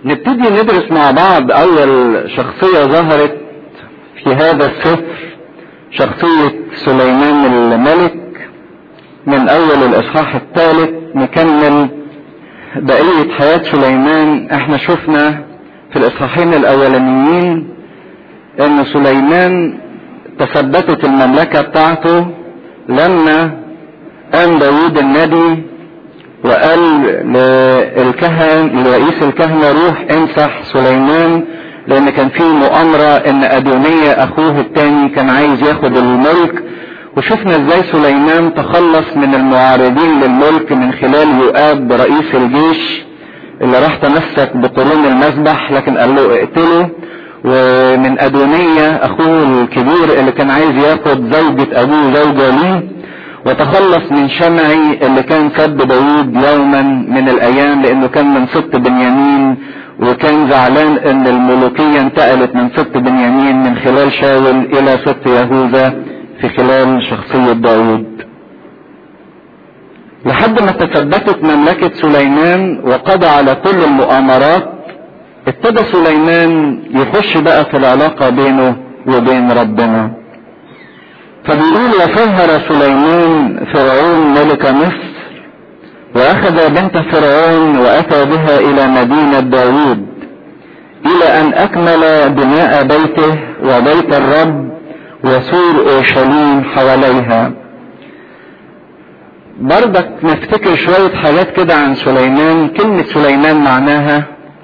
نبتدي ندرس مع بعض اول شخصية ظهرت في هذا السفر، شخصية سليمان الملك، من اول الاصحاح الثالث نكمل بقية حياة سليمان. احنا شفنا في الاصحاحين الاولانيين ان سليمان تثبتت المملكة بتاعته لما قام داود النبي وقال لرئيس الكهنة روح امسح سليمان، لان كان في مؤامرة ان ادونية اخوه التاني كان عايز ياخد الملك. وشفنا ازاي سليمان تخلص من المعارضين للملك من خلال يؤاب رئيس الجيش اللي راح تمسك بقرون المذبح، لكن قال له اقتله. ومن ادونية اخوه الكبير اللي كان عايز ياخد زوجة ابوه زوجة ليه، وتخلص من شمعي اللي كان سب داود يوما من الايام لانه كان من سبط بنيامين، وكان زعلان ان الملوكية انتقلت من سبط بنيامين من خلال شاول الى سبط يهوذا في خلال شخصية داود، لحد ما تثبتت مملكة سليمان وقضى على كل المؤامرات. ابتدى سليمان يخش بقى في العلاقة بينه وبين ربنا. فبيقول وسهر سليمان فرعون ملك مصر واخذ بنت فرعون واتى بها الى مدينة داود الى ان اكمل بناء بيته وبيت الرب وسور اورشليم حواليها. برضك نفتكر شوية حاجات كده عن سليمان. كلمة سليمان معناها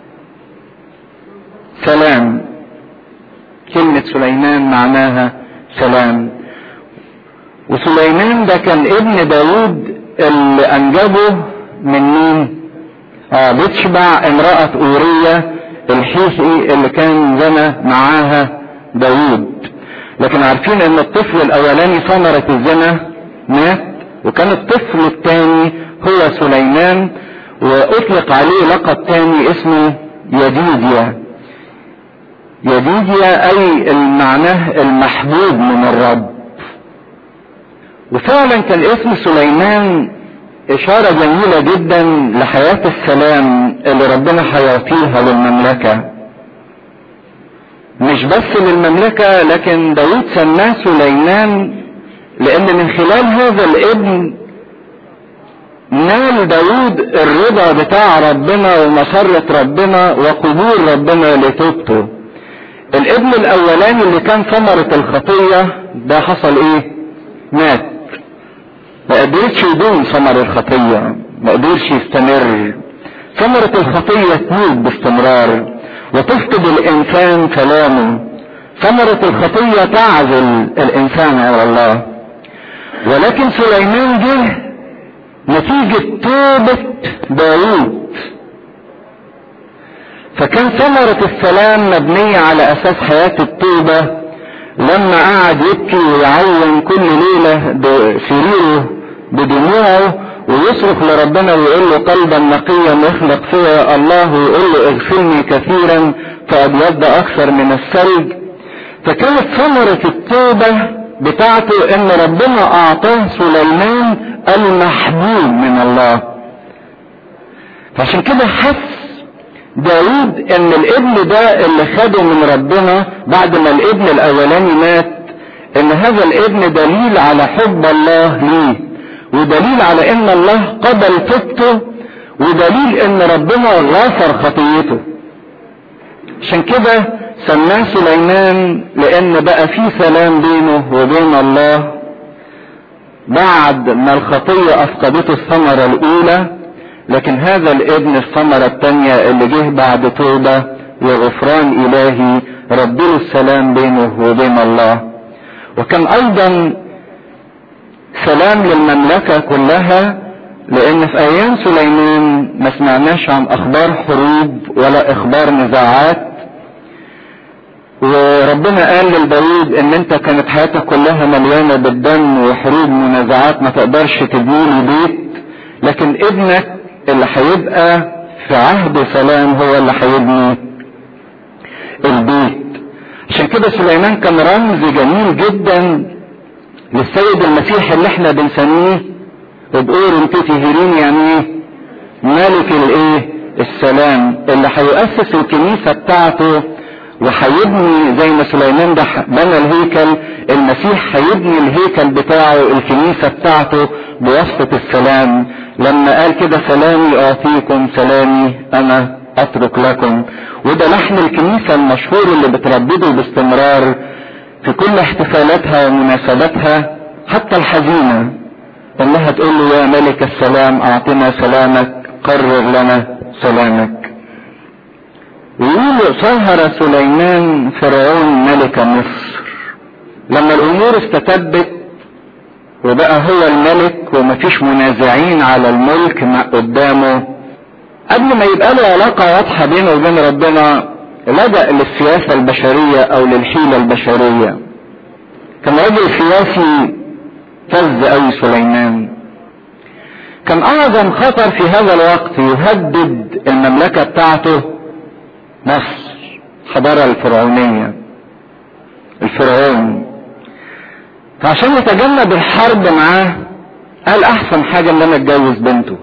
سلام. كلمة سليمان معناها سلام. وسليمان ده كان ابن داود اللي انجبه من مين؟ بتشبع امرأة اورية الحيثي اللي كان زنى معاها داود. لكن عارفين ان الطفل الاولاني ثمرة الزنا مات، وكان الطفل الثاني هو سليمان، واطلق عليه لقب ثاني اسمه يديديا. يديديا اي معناه المحبوب من الرب. وفعلا كان اسم سليمان اشارة جميلة جدا لحياة السلام اللي ربنا هيعطيها للمملكة، مش بس للمملكة، لكن داود سماه سليمان لان من خلال هذا الابن نال داود الرضا بتاع ربنا ومسرة ربنا وقبول ربنا لتوبته. الابن الاولاني اللي كان ثمرة الخطية ده حصل ايه؟ مات، ما قدرش يدوم ثمر الخطية، ما قدرش يستمر. ثمرة الخطية تموت باستمرار وتفقد الانسان سلامه. ثمرة الخطية تعزل الانسان عن الله. ولكن سليمان جه نتيجة توبة داود، فكان ثمرة السلام مبنية على اساس حياة التوبة. لما قعد يبكي ويعين كل ليلة بسريره بدموعه ويصرخ لربنا ويقول له قلبا نقيا يخلق فيا الله، ويقول له اغفرني كثيرا فابيض اكثر من الثلج. فكانت ثمرة التوبة بتاعته ان ربنا اعطاه سليمان المحبوب من الله. فعشان كده حس داود ان الابن ده اللي خده من ربنا بعد ما الابن الاولاني مات، ان هذا الابن دليل على حب الله ليه، ودليل على ان الله قبل توبته، ودليل ان ربنا غفر خطيته. عشان كده سماه سليمان، لان بقى في سلام بينه وبين الله بعد ما الخطية افقدته الثمرة الاولى. لكن هذا الابن الثمرة الثانية اللي جه بعد توبة وغفران الهي ربنا السلام بينه وبين الله. وكان ايضا سلام للمملكة كلها، لان في ايام سليمان ما سمعناش عن اخبار حروب ولا اخبار نزاعات. وربنا قال لداود ان انت كانت حياتك كلها مليانة بالدم وحروب ومنازعات، ما تقدرش تبني لي بيت، لكن ابنك اللي هيبقى في عهد سلام هو اللي هيبني البيت. عشان كده سليمان كان رمز جميل جدا للسيد المسيح اللي احنا بنسميه وبقول انتوا تهيرين يعني ايه؟ ملك الايه؟ السلام اللي هيؤسس الكنيسة بتاعته وهيبني زي ما سليمان ده بنى الهيكل، المسيح هيبني الهيكل بتاعه الكنيسة بتاعته بواسطة السلام، لما قال كده سلامي اعطيكم سلامي انا اترك لكم. وده لحن الكنيسة المشهور اللي بتردده باستمرار في كل احتفالاتها ومناسباتها حتى الحزينة، انها تقول له يا ملك السلام اعطنا سلامك قرر لنا سلامك. ويقول صهر سليمان فرعون ملك مصر. لما الامور استتبت وبقى هو الملك ومفيش منازعين على الملك قدامه، قبل ما يبقى له علاقة واضحة بينه وبين ربنا لجأ للسياسة البشرية او للحيلة البشرية. كان رجل سياسي فز قوي سليمان. كان اعظم خطر في هذا الوقت يهدد المملكة بتاعته مصر، الحضارة الفرعونية، الفرعون. فعشان يتجنب الحرب معاه قال احسن حاجة ان انا اتجوز بنته.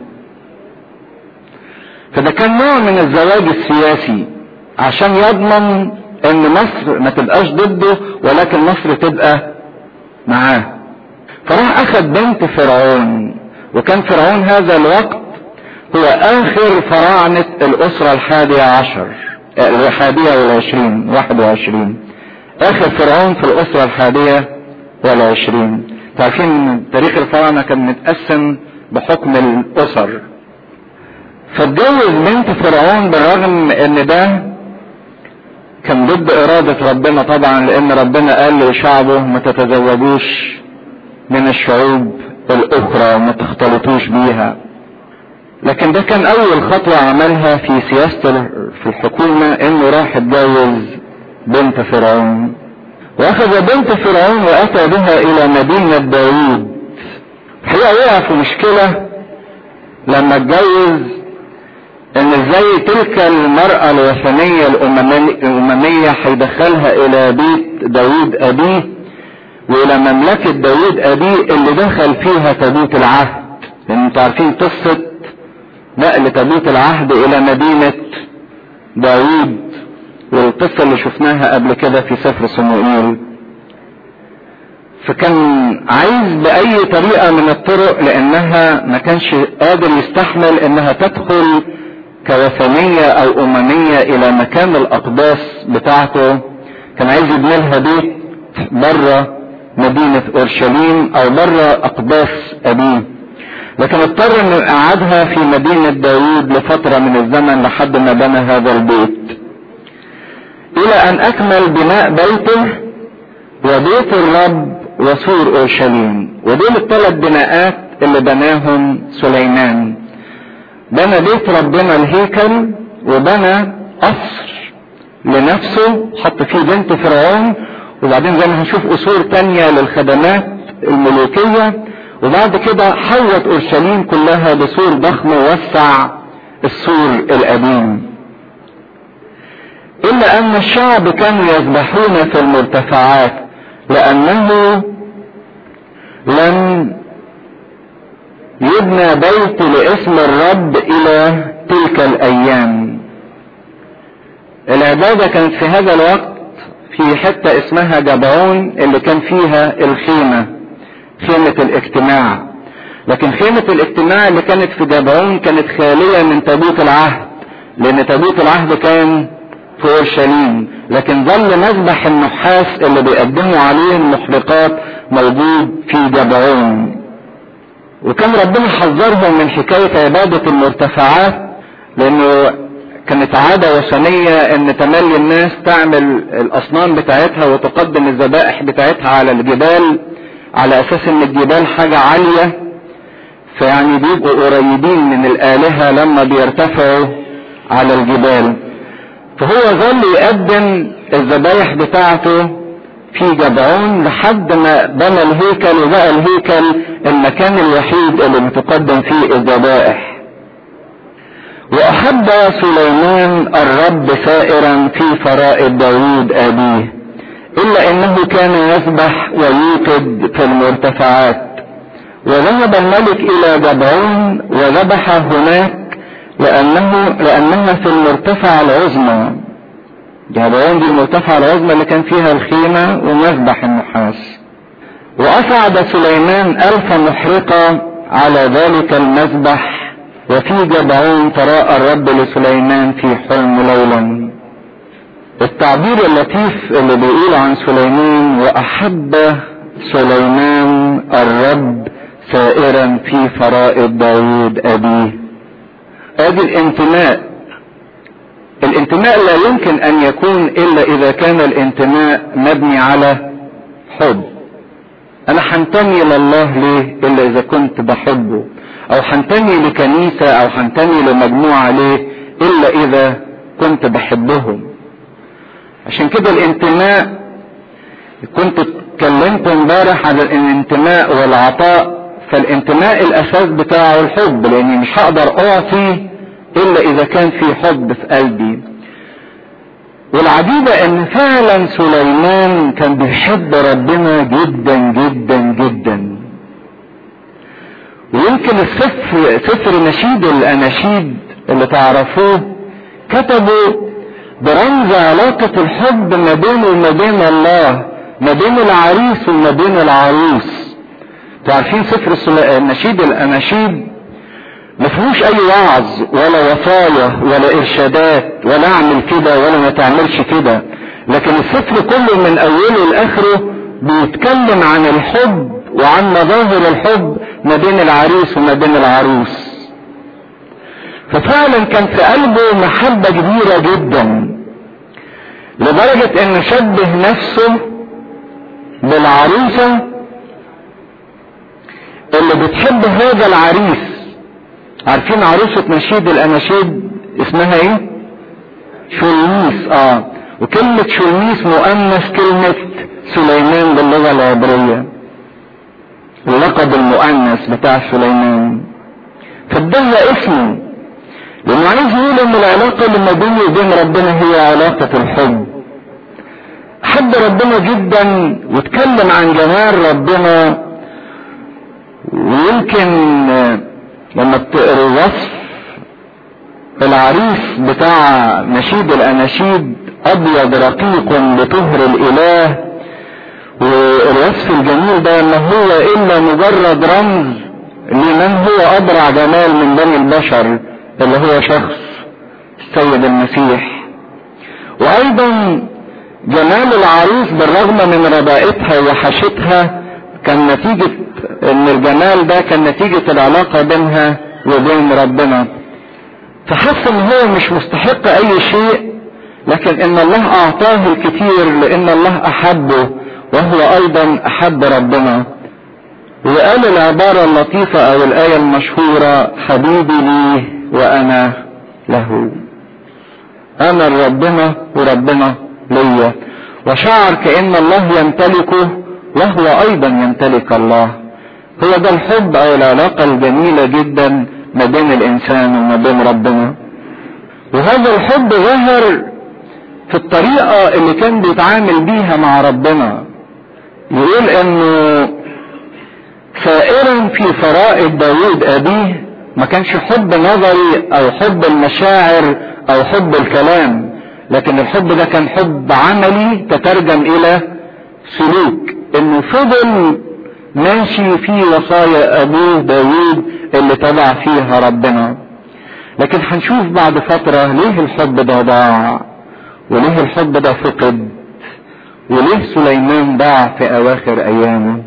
فده كان نوع من الزواج السياسي عشان يضمن ان مصر ما تبقاش ضده ولكن مصر تبقى معاه. فراح اخذ بنت فرعون، وكان فرعون هذا الوقت هو اخر فراعنة الاسرة 11 21 اخر فرعون في الاسرة 21. تعرفين تاريخ الفراعنة كان متقسم بحكم الاسر. فاتجوز بنت فرعون بالرغم ان ده كان ضد ارادة ربنا طبعا، لان ربنا قال لشعبه ما تتزوجوش من الشعوب الاخرى وما تختلطوش بيها. لكن ده كان اول خطوة عملها في سياسة في الحكومة، انه راح اتجوز بنت فرعون. واخذ بنت فرعون واتى بها الى مدينة داوود. الحقيقة وقع في مشكلة لما اتجوز، ان ازاي تلك المرأة الوثنية الاممية هيدخلها الى بيت داوود ابيه والى مملكة داوود ابيه اللي دخل فيها تابوت العهد. انتوا عارفين قصة نقل تابوت العهد الى مدينة داوود، والقصة اللي شفناها قبل كده في سفر صموئيل. فكان عايز باي طريقة من الطرق، لانها ما كانش قادر يستحمل انها تدخل كوثنية او اممية الى مكان الاقداس بتاعته. كان عايز يبني لها بيت بره مدينة اورشليم او بره اقداس ابيه، لكن اضطر انه يقعدها في مدينة داوود لفترة من الزمن لحد ما بنى هذا البيت، الى ان اكمل بناء بيته وبيت الرب وسور اورشليم. ودول الثلاث بناءات اللي بناهم سليمان. بنى بيت ربنا الهيكل، وبنى قصر لنفسه حط فيه بنت فرعون، وبعدين زي ما هنشوف قصور تانية للخدمات الملوكية، وبعد كده حوط اورشليم كلها بسور ضخم ووسع السور القديم. الا ان الشعب كانوا يذبحون في المرتفعات لانه لم يبنى بيت لاسم الرب الى تلك الايام. العبادة كانت في هذا الوقت في حتة اسمها جبعون اللي كان فيها الخيمة، خيمة الاجتماع. لكن خيمة الاجتماع اللي كانت في جبعون كانت خالية من تابوت العهد، لان تابوت العهد كان في اورشليم، لكن ظل مذبح النحاس اللي بيقدموا عليه المحرقات موجود في جبعون. وكان ربنا حذرهم من حكاية عبادة المرتفعات، لانه كانت عادة وثنية ان تملي الناس تعمل الاصنام بتاعتها وتقدم الذبائح بتاعتها على الجبال، على اساس ان الجبال حاجة عالية، فيعني بيبقوا قريبين من الالهة لما بيرتفعوا على الجبال. فهو ظل يقدم الذبائح بتاعته في جبعون لحد ما بنى الهيكل، وبقى الهيكل المكان الوحيد اللي بتقدم فيه الذبائح. واحب سليمان الرب سائرا في فرائض داوود ابيه، الا انه كان يذبح ويوقد في المرتفعات. وذهب الملك الى جبعون وذبح هناك لأنها في المرتفع العظمى. جبعون دي المرتفع العظمى اللي كان فيها الخيمة ومذبح النحاس. وأصعد سليمان 1000 محرقة على ذلك المذبح، وفي جبعون تراءى الرب لسليمان في حلم ليلا. التعبير اللطيف اللي بيقول عن سليمان: وأحب سليمان الرب سائرا في فرائض داود أبيه. ادي الانتماء لا يمكن ان يكون الا اذا كان الانتماء مبني على حب. انا هنتمي لله ليه الا اذا كنت بحبه، او هنتمي لكنيسة او هنتمي لمجموعة ليه الا اذا كنت بحبهم. عشان كده الانتماء، كنت اتكلمت امبارح على الانتماء والعطاء، فالانتماء الاساس بتاعه الحب، لاني مش هقدر اعطي الا اذا كان في حب في قلبي. والعجيبة ان فعلا سليمان كان بيحب ربنا جدا جدا جدا. ويمكن سفر نشيد الاناشيد اللي تعرفوه كتبوا برمز علاقة الحب ما بينه وما بين الله، ما بين العريس وما بين العروس. تعرفين سفر نشيد الاناشيد ما فيهوش اي وعظ ولا وصايا ولا ارشادات ولا اعمل كده ولا ما تعملش كده، لكن السفر كله من اوله لاخره بيتكلم عن الحب وعن مظاهر الحب ما بين العريس وما بين العروس. ففعلا كان في قلبه محبة كبيرة جدا، لدرجة انه شبه نفسه بالعروسة اللي بتحب هذا العريس. عارفين عروسة نشيد الاناشيد اسمها ايه؟ شولميس. وكلمة شولميس مؤنث كلمة سليمان باللغة العبرية، اللقب المؤنث بتاع سليمان. فادها اسمه لانه عايز يقول ان العلاقة اللي ما بيني وبين ربنا هي علاقة الحب. حب ربنا جدا واتكلم عن جمال ربنا. ويمكن لما بتقروا وصف العريس بتاع نشيد الاناشيد: ابيض رقيق لطهر الاله. والوصف الجميل ده ما هو الا مجرد رمز لمن هو ابرع جمال من بني البشر، اللي هو شخص السيد المسيح. وايضا جمال العروس بالرغم من ربائتها وحشتها كان نتيجة ان الجمال ده كان نتيجة العلاقة بينها وبين ربنا. فحس ان هو مش مستحق اي شيء، لكن ان الله اعطاه الكثير لان الله احبه وهو ايضا احب ربنا. وقال العبارة اللطيفة او الاية المشهورة: حبيبي لي وانا له. انا لربنا وربنا ليا. وشعر كأن الله يمتلكه وهو ايضا يمتلك الله. هو ده الحب او العلاقة الجميلة جدا ما بين الانسان وما بين ربنا. وهذا الحب ظهر في الطريقة اللي كان بيتعامل بيها مع ربنا. يقول انه سائرا في فرائض داود ابيه. ما كانش حب نظري او حب المشاعر او حب الكلام، لكن الحب ده كان حب عملي تترجم الى سلوك، انه فضل ماشي في وصايا ابوه داود اللي تبع فيها ربنا. لكن هنشوف بعد فترة ليه الحب ده ضاع، وليه الحب ده فقد، وليه سليمان ضاع في اواخر ايامه.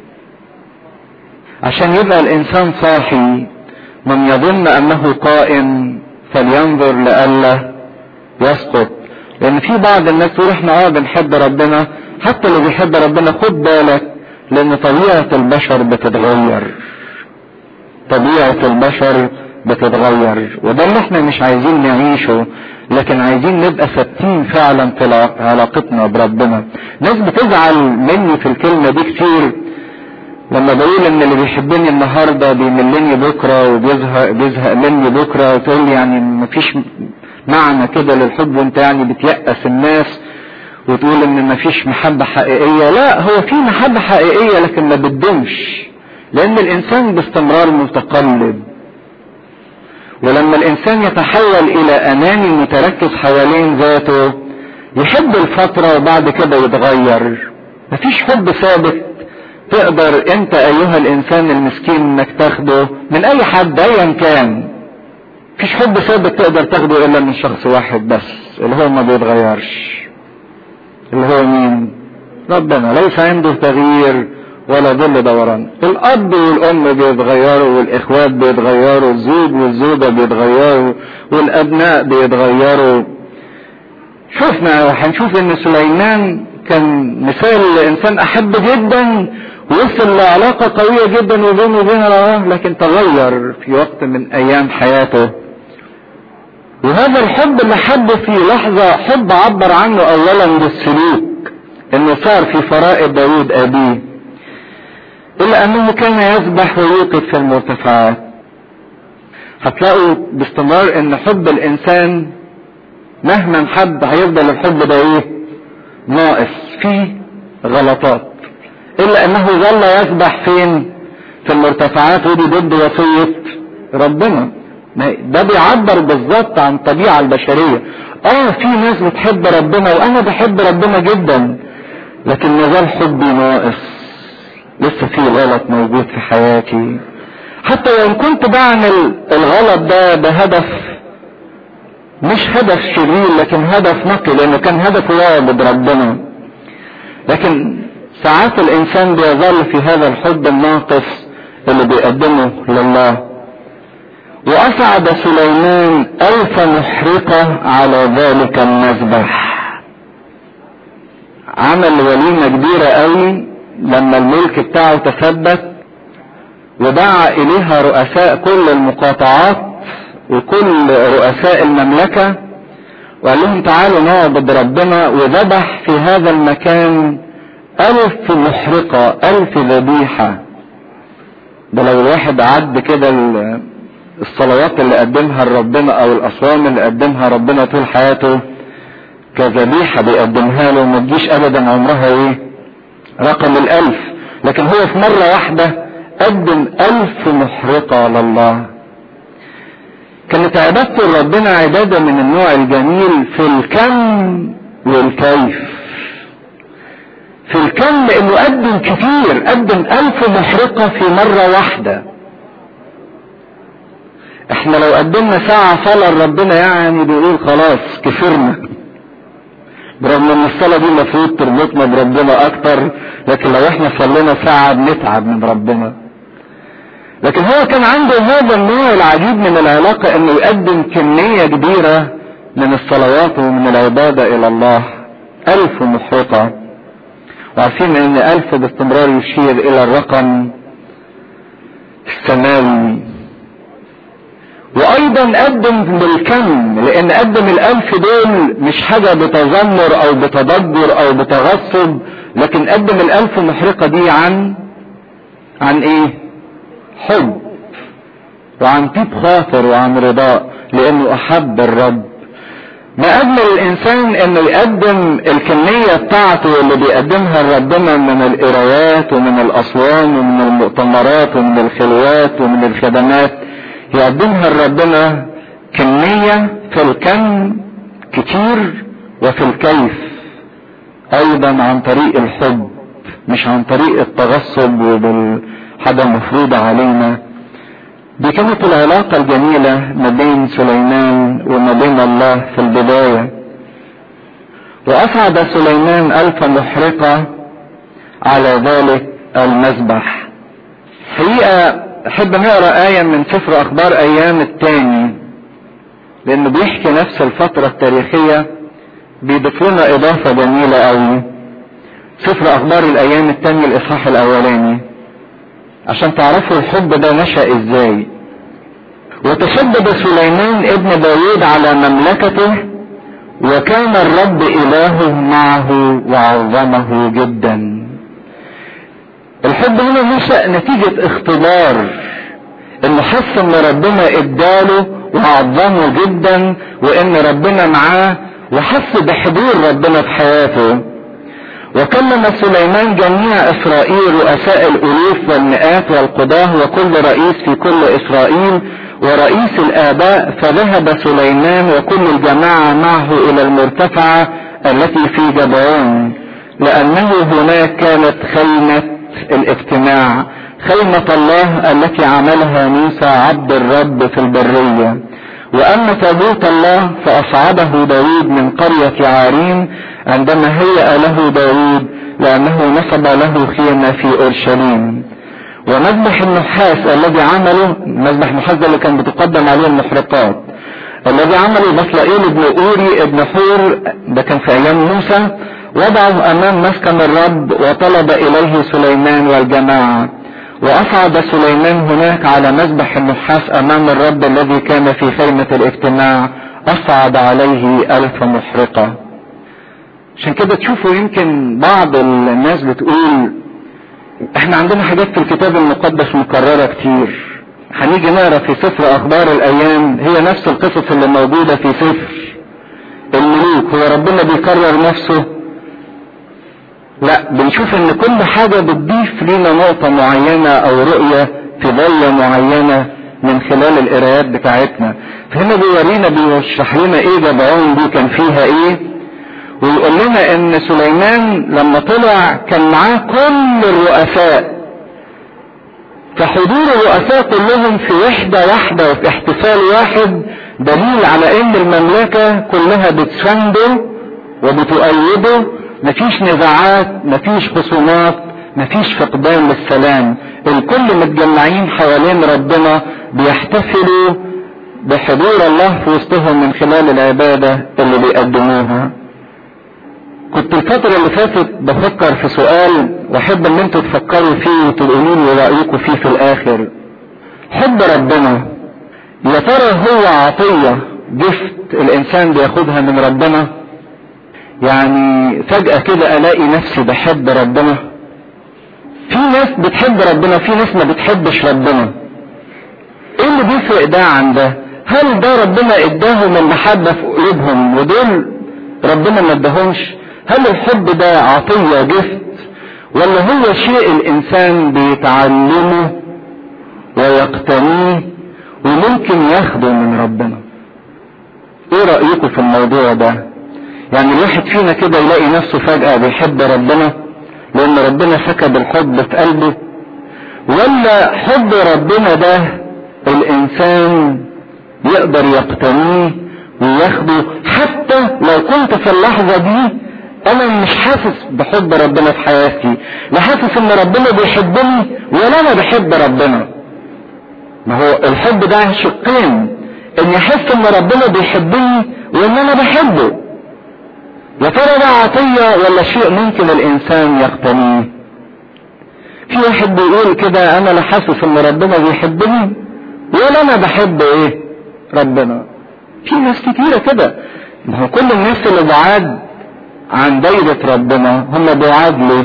عشان يبقى الانسان صاحي، من يظن انه قائم فلينظر لئلا يسقط. لان في بعض الناس تقول احنا بنحب ربنا. حتى اللي بيحب ربنا خد بالك، لان طبيعة البشر بتتغير. طبيعة البشر بتتغير، وده اللي احنا مش عايزين نعيشه، لكن عايزين نبقى ثابتين فعلا في علاقتنا بربنا. ناس بتزعل مني في الكلمة دي كتير لما بقول ان اللي بيحبني النهارده بيملني بكره وبيزهق مني بكره، وتقول لي يعني مفيش معنى كده للحب وانت يعني بتيأس الناس وتقول ان مفيش محبة حقيقية. لا، هو في محبة حقيقية لكن ما بتدومش، لان الانسان باستمرار متقلب. ولما الانسان يتحول الى اناني متركز حوالين ذاته يحب الفترة وبعد كده يتغير. مفيش حب ثابت تقدر انت ايها الانسان المسكين انك تاخده من اي حد ايا كان. مفيش حب ثابت تقدر تاخده الا من شخص واحد بس اللي هو ما بيتغيرش، اللي هو مين؟ ربنا. ليس عنده تغيير ولا ظل دوران. الاب والام بيتغيروا، والاخوات بيتغيروا، الزوج والزوجة بيتغيروا، والابناء بيتغيروا. شوفنا وهنشوف ان سليمان كان مثال لانسان احب جدا ووصل لعلاقة قوية جدا وبينه وبين الله، لكن تغير في وقت من ايام حياته. وهذا الحب اللي حبه في لحظة حب عبر عنه اولا بالسلوك، انه صار في فرائض داود ابيه، الا انه كان يسبح ويوقد في المرتفعات. هتلاقوا باستمرار ان حب الانسان مهما حب هيفضل الحب ده ايه؟ ناقص، فيه غلطات، الا انه ظل يسبح فين؟ في المرتفعات، ودي ضد وصية ربنا. ده بيعبر بالظبط عن الطبيعة البشرية. في ناس بتحب ربنا وانا بحب ربنا جدا، لكن مازال حبي ناقص، لسه في غلط موجود في حياتي. حتى وان كنت بعمل الغلط ده بهدف مش هدف شرير، لكن هدف نقي، لانه كان هدفه يعبد ربنا، لكن ساعات الانسان بيظل في هذا الحب الناقص اللي بيقدمه لله. واصعد سليمان 1000 محرقة على ذلك المذبح. عمل وليمة كبيرة قوي لما الملك بتاعه تثبت، ودعا اليها رؤساء كل المقاطعات وكل رؤساء المملكة، وقال لهم تعالوا نعبد ربنا، وذبح في هذا المكان 1000 محرقة، 1000 ذبيحة. ده لو الواحد عد كده الصلوات اللي قدمها لربنا او الاصوام اللي قدمها ربنا طول حياته كذبيحة بيقدمها له، ما تجيش ابدا عمرها ايه رقم 1000. لكن هو في مرة واحدة قدم 1000 محرقة لله. كانت عبادته لربنا عبادة من النوع الجميل في الكم والكيف. في الكم لانه قدم كتير، قدم 1000 محرقة في مرة واحدة. احنا لو قدمنا ساعة صلاة لربنا يعني بيقول خلاص كفرنا، برغم ان الصلاة دي المفروض تربطنا بربنا اكتر، لكن لو احنا صلينا ساعة بنتعب من ربنا. لكن هو كان عنده هذا النوع العجيب من العلاقة، انه يقدم كمية كبيرة من الصلوات ومن العبادة الى الله. 1000 محرقة، وعارفين ان 1000 باستمرار يشير الى الرقم السماوي. وايضا قدم بالكم، لان قدم 1000 دول مش حاجة بتذمر او بتضجر او بتغصب، لكن قدم 1000 محرقة دي عن ايه؟ حب، وعن طيب خاطر، وعن رضاء، لانه احب الرب. ما اجمل الانسان انه يقدم الكمية بتاعته اللي بيقدمها لربنا من القرايات ومن الاصوام ومن المؤتمرات ومن الخلوات ومن الخدمات، يقدمها لربنا كمية في الكم كتير، وفي الكيف ايضا عن طريق الحب، مش عن طريق التغصب وبالحاجة مفروضة علينا. دي كانت العلاقة الجميلة ما بين سليمان وما بين الله في البداية. واصعد سليمان 1000 محرقة على ذلك المذبح. حقيقة احب نقرأ آية من سفر اخبار ايام الثاني، لانه بيحكي نفس الفترة التاريخية، بيضيف لنا اضافة جميلة قوي. سفر اخبار الايام الثاني الاصحاح الاولاني، عشان تعرفوا الحب ده نشأ ازاي. وتشدد سليمان ابن داود على مملكته، وكان الرب الهه معه وعظمه جدا. الحب هنا نشأ نتيجة اختبار، انه حس ان ربنا اداله وعظمه جدا، وان ربنا معاه، وحس بحضور ربنا في حياته. وكلم سليمان جميع اسرائيل، رؤساء الالوف والمئات والقضاه وكل رئيس في كل اسرائيل، ورئيس الآباء، فذهب سليمان وكل الجماعة معه إلى المرتفعة التي في جبعون، لأنه هناك كانت خيمة الاجتماع، خيمة الله التي عملها موسى عبد الرب في البرية. وأما تابوت الله فأصعده داود من قرية عارين عندما هيأ له داود، لأنه نصب له خيمة في أورشليم. ومذبح النحاس الذي عمله، مذبح النحاس ده اللي كان بتقدم عليه المحرقات، الذي عمله بصلائيل ابن أوري ابن حور، ده كان في أيام موسى، وضعه أمام مسكن الرب وطلب إليه سليمان والجماعة. وأصعد سليمان هناك على مذبح النحاس أمام الرب الذي كان في خيمة الاجتماع، أصعد عليه 1000 محرقة. عشان كده تشوفوا يمكن بعض الناس بتقول احنا عندنا حاجات في الكتاب المقدس مكررة كتير، هنيجي نقرا في سفر اخبار الايام هي نفس القصص اللي موجودة في سفر الملوك، هو ربنا بيكرر نفسه؟ لا، بنشوف ان كل حاجة بتضيف لنا نقطة معينة او رؤية في ضية معينة من خلال القراءات بتاعتنا. فهنا بيورينا بيشرح لنا ايه جبعون دي كان فيها ايه، ويقول لنا ان سليمان لما طلع كان معاه كل الرؤساء، فحضور الرؤساء كلهم في وحدة واحدة وفي احتفال واحد دليل على ان المملكة كلها بتسنده وبتؤيده، مفيش نزاعات، مفيش خصومات، مفيش فقدان للسلام، الكل متجمعين حوالين ربنا بيحتفلوا بحضور الله في وسطهم من خلال العبادة اللي بيقدموها. كنت الفترة اللي فاتت بفكر في سؤال واحب ان انتوا تفكروا فيه وتقولوا لي رأيكم فيه في الاخر. حب ربنا يا ترى هو عطية جفت الانسان بياخدها من ربنا؟ يعني فجأة كده الاقي نفسي بحب ربنا. في ناس بتحب ربنا وفي ناس ما بتحبش ربنا. ايه اللي بيفرق ده عن ده؟ هل ده ربنا اداهم المحبة في قلوبهم ودول ربنا ما اداهمش؟ هل الحب ده عطية جفت ولا هو شيء الانسان بيتعلمه ويقتنيه وممكن ياخده من ربنا؟ ايه رأيكم في الموضوع ده؟ يعني الواحد فينا كده يلاقي نفسه فجأة بيحب ربنا لان ربنا سكب الحب في قلبه، ولا حب ربنا ده الانسان يقدر يقتنيه وياخده حتى لو كنت في اللحظة دي انا مش حاسس بحب ربنا في حياتي، لا حاسس ان ربنا بيحبني ولا انا بحب ربنا. ما هو الحب ده شقين، اني احس ان ربنا بيحبني وان انا بحبه. يا ترى ده عطية ولا شيء ممكن الانسان يقتنيه؟ في واحد بيقول كده انا لا حاسس ان ربنا بيحبني ولا انا بحب ايه ربنا. في ناس كتيرة كده. ما هو كل الناس اللي بعاد عن دايرة ربنا هم بعاد ليه؟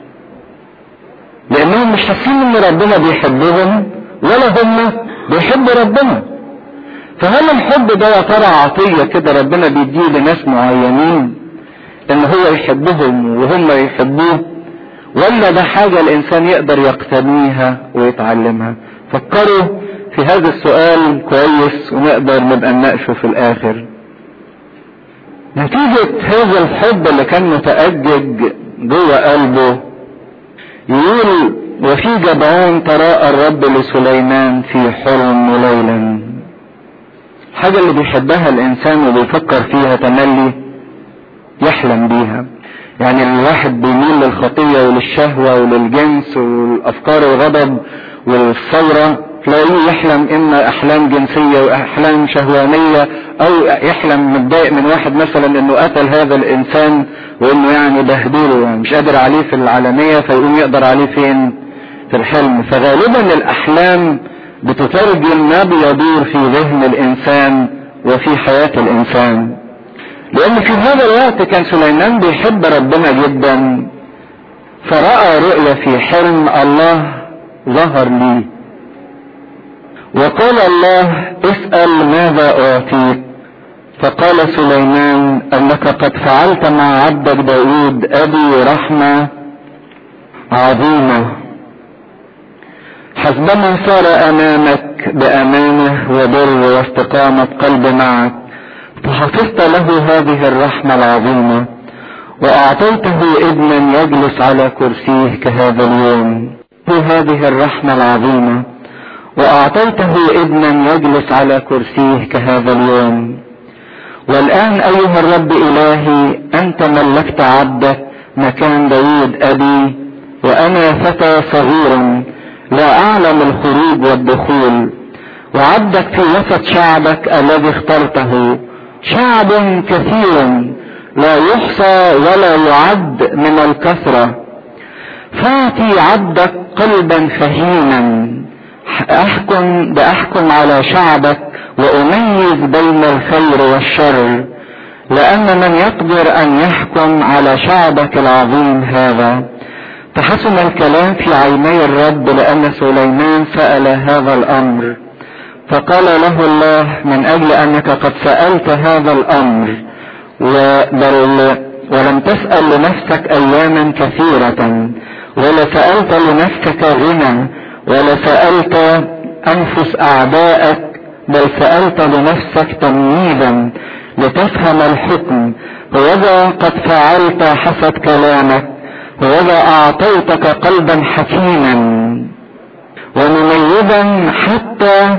لانهم مش حاسين ان ربنا بيحبهم ولا هم بيحبوا ربنا. فهل الحب ده يا ترى عطية كده ربنا بيديه لناس معينين ان هو يحبهم وهم يحبوه، ولا ده حاجة الانسان يقدر يقتنيها ويتعلمها؟ فكروا في هذا السؤال كويس ونقدر نبقى نناقشه في الاخر. نتيجة هذا الحب اللي كان متأجج جوه قلبه يقول وفي جبعون تراءى الرب لسليمان في حلم ليلا. حاجة اللي بيحبها الانسان وبيفكر فيها تملي يحلم بيها. يعني الواحد بيميل للخطية وللشهوة وللجنس والافكار الغضب والثورة، تلاقيه يحلم اما احلام جنسية واحلام شهوانية، او يحلم متضايق من واحد مثلا انه قتل هذا الانسان وانه يعني بهدله، يعني مش قادر عليه في العالمية فيقوم يقدر عليه فين؟ في الحلم. فغالبا الاحلام بتترجم ما بيدور في ذهن الانسان وفي حياة الانسان. لان في هذا الوقت كان سليمان بيحب ربنا جدا، فرأى رؤية في حلم الله ظهر لي وقال الله اسأل ماذا اعطيك؟ فقال سليمان انك قد فعلت مع عبدك داود ابي رحمة عظيمة. حسبما صار امامك بامانه وبر واستقامه قلب معك، فحفظت له هذه الرحمه العظيمه، واعطيته ابنا يجلس على كرسيه كهذا اليوم. هذه الرحمه العظيمه واعطيته ابنا يجلس على كرسيه كهذا اليوم. والان ايها الرب الهي انت ملكت عبدك مكان داود ابي، وانا فتى صغير لا اعلم الخروج والدخول، وعبدك في وسط شعبك الذي اخترته، شعب كثير لا يحصى ولا يعد من الكثرة. فاعطي عبدك قلبا فهيما احكم على شعبك واميز بين الخير والشر، لان من يقدر ان يحكم على شعبك العظيم هذا. فحسن الكلام في عيني الرب لان سليمان سأل هذا الامر، فقال له الله: من اجل انك قد سألت هذا الامر ولم تسأل لنفسك اياما كثيرة، ولا سألت لنفسك غنى، ولا سألت انفس اعدائك، بل سألت لنفسك تمييزا لتفهم الحكم، وإذا قد فعلت حسب كلامك، وإذا اعطيتك قلبا حكيما ومميزا، حتى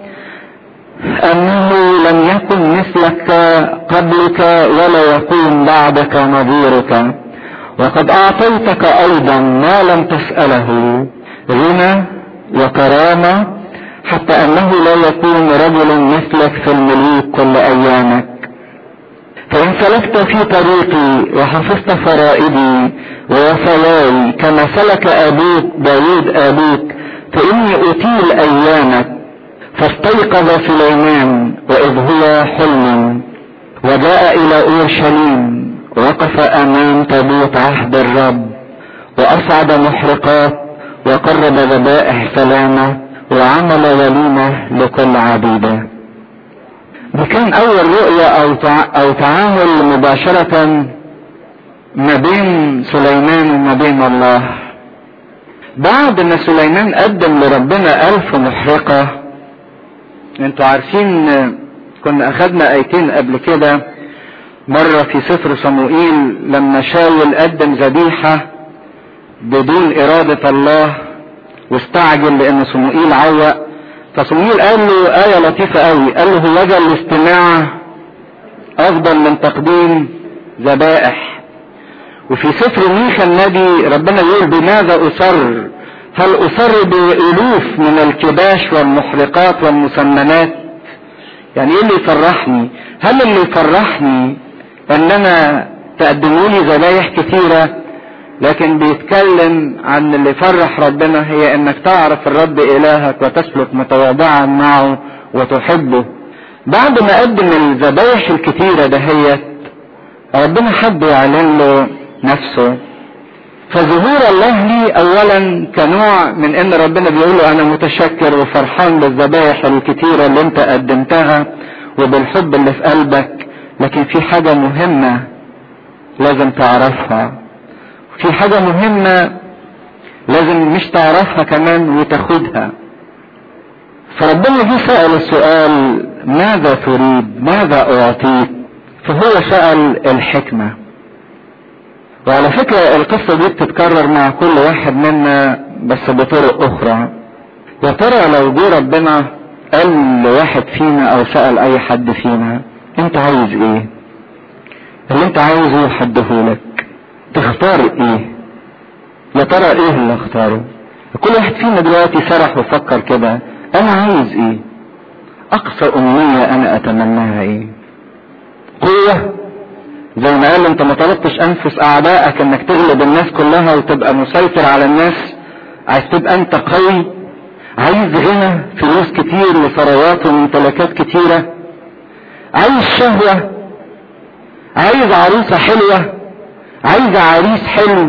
انه لم يكن مثلك قبلك ولا يكون بعدك نظيرك، وقد اعطيتك ايضا ما لم تسأله، غنى وكرامة، حتى انه لا يكون رجل مثلك في الملوك كل ايامك. فان سلكت في طريقي وحفظت فرائدي ووصاياي كما سلك ابوك داود ابوك، فاني اطيل ايامك. فاستيقظ سليمان واذ هو حلم، وجاء الى اورشليم، وقف امام تابوت عهد الرب، واصعد محرقات، وقرب ذبائح سلامه، وعمل وليمه لكل عبيده. دي كان اول رؤية او تعامل مباشرة ما بين سليمان وما بين الله. بعد ما سليمان قدم لربنا 1000 محرقة، انتوا عارفين كنا اخدنا ايتين قبل كده، مرة في سفر صموئيل لما شاول قدم ذبيحة بدون ارادة الله واستعجل لان صموئيل عوق، فصموئيل قال له آية لطيفة قوي، قال له: وجه الاستماع افضل من تقديم ذبائح. وفي سفر ميخا النبي ربنا يقول: بماذا اصر؟ هل اصر بألوف من الكباش والمحرقات والمسمنات؟ يعني ايه اللي يفرحني؟ هل اللي يفرحني ان انا تقدموا لي ذبايح كثيرة؟ لكن بيتكلم عن اللي يفرح ربنا هي انك تعرف الرب الهك وتسلك متواضعا معه وتحبه. بعد ما قدم الذبايح الكثيرة دهيت، ربنا حب يعلن له نفسه. فظهور الله لي اولا كنوع من ان ربنا بيقول له: انا متشكر وفرحان بالذبايح الكثيرة اللي انت قدمتها وبالحب اللي في قلبك، لكن في حاجة مهمة لازم تعرفها، في حاجة مهمة لازم مش تعرفها كمان وتاخدها. فربنا جه سأل السؤال: ماذا تريد؟ ماذا اعطيك؟ فهو سأل الحكمة. وعلى فكرة القصة دي بتتكرر مع كل واحد منا بس بطرق اخرى. يا ترى لو جه ربنا قال لواحد فينا او سأل اي حد فينا: انت عايز ايه؟ اللي انت عايزه يحدهولك، تختار ايه؟ يا ترى ايه اللي اختاره؟ كل واحد فينا دلوقتي سرح وفكر كده: انا عايز ايه؟ اقصى امنية انا اتمناها ايه؟ قوة، زي ما قال انت ما طلبتش انفس اعدائك انك تغلب الناس كلها وتبقى مسيطر على الناس، عايز تبقى انت قوي. عايز غنى، فلوس كتير وثروات وممتلكات كتيرة. عايز شهوة، عايز عروسة حلوة، عايز عريس حلو.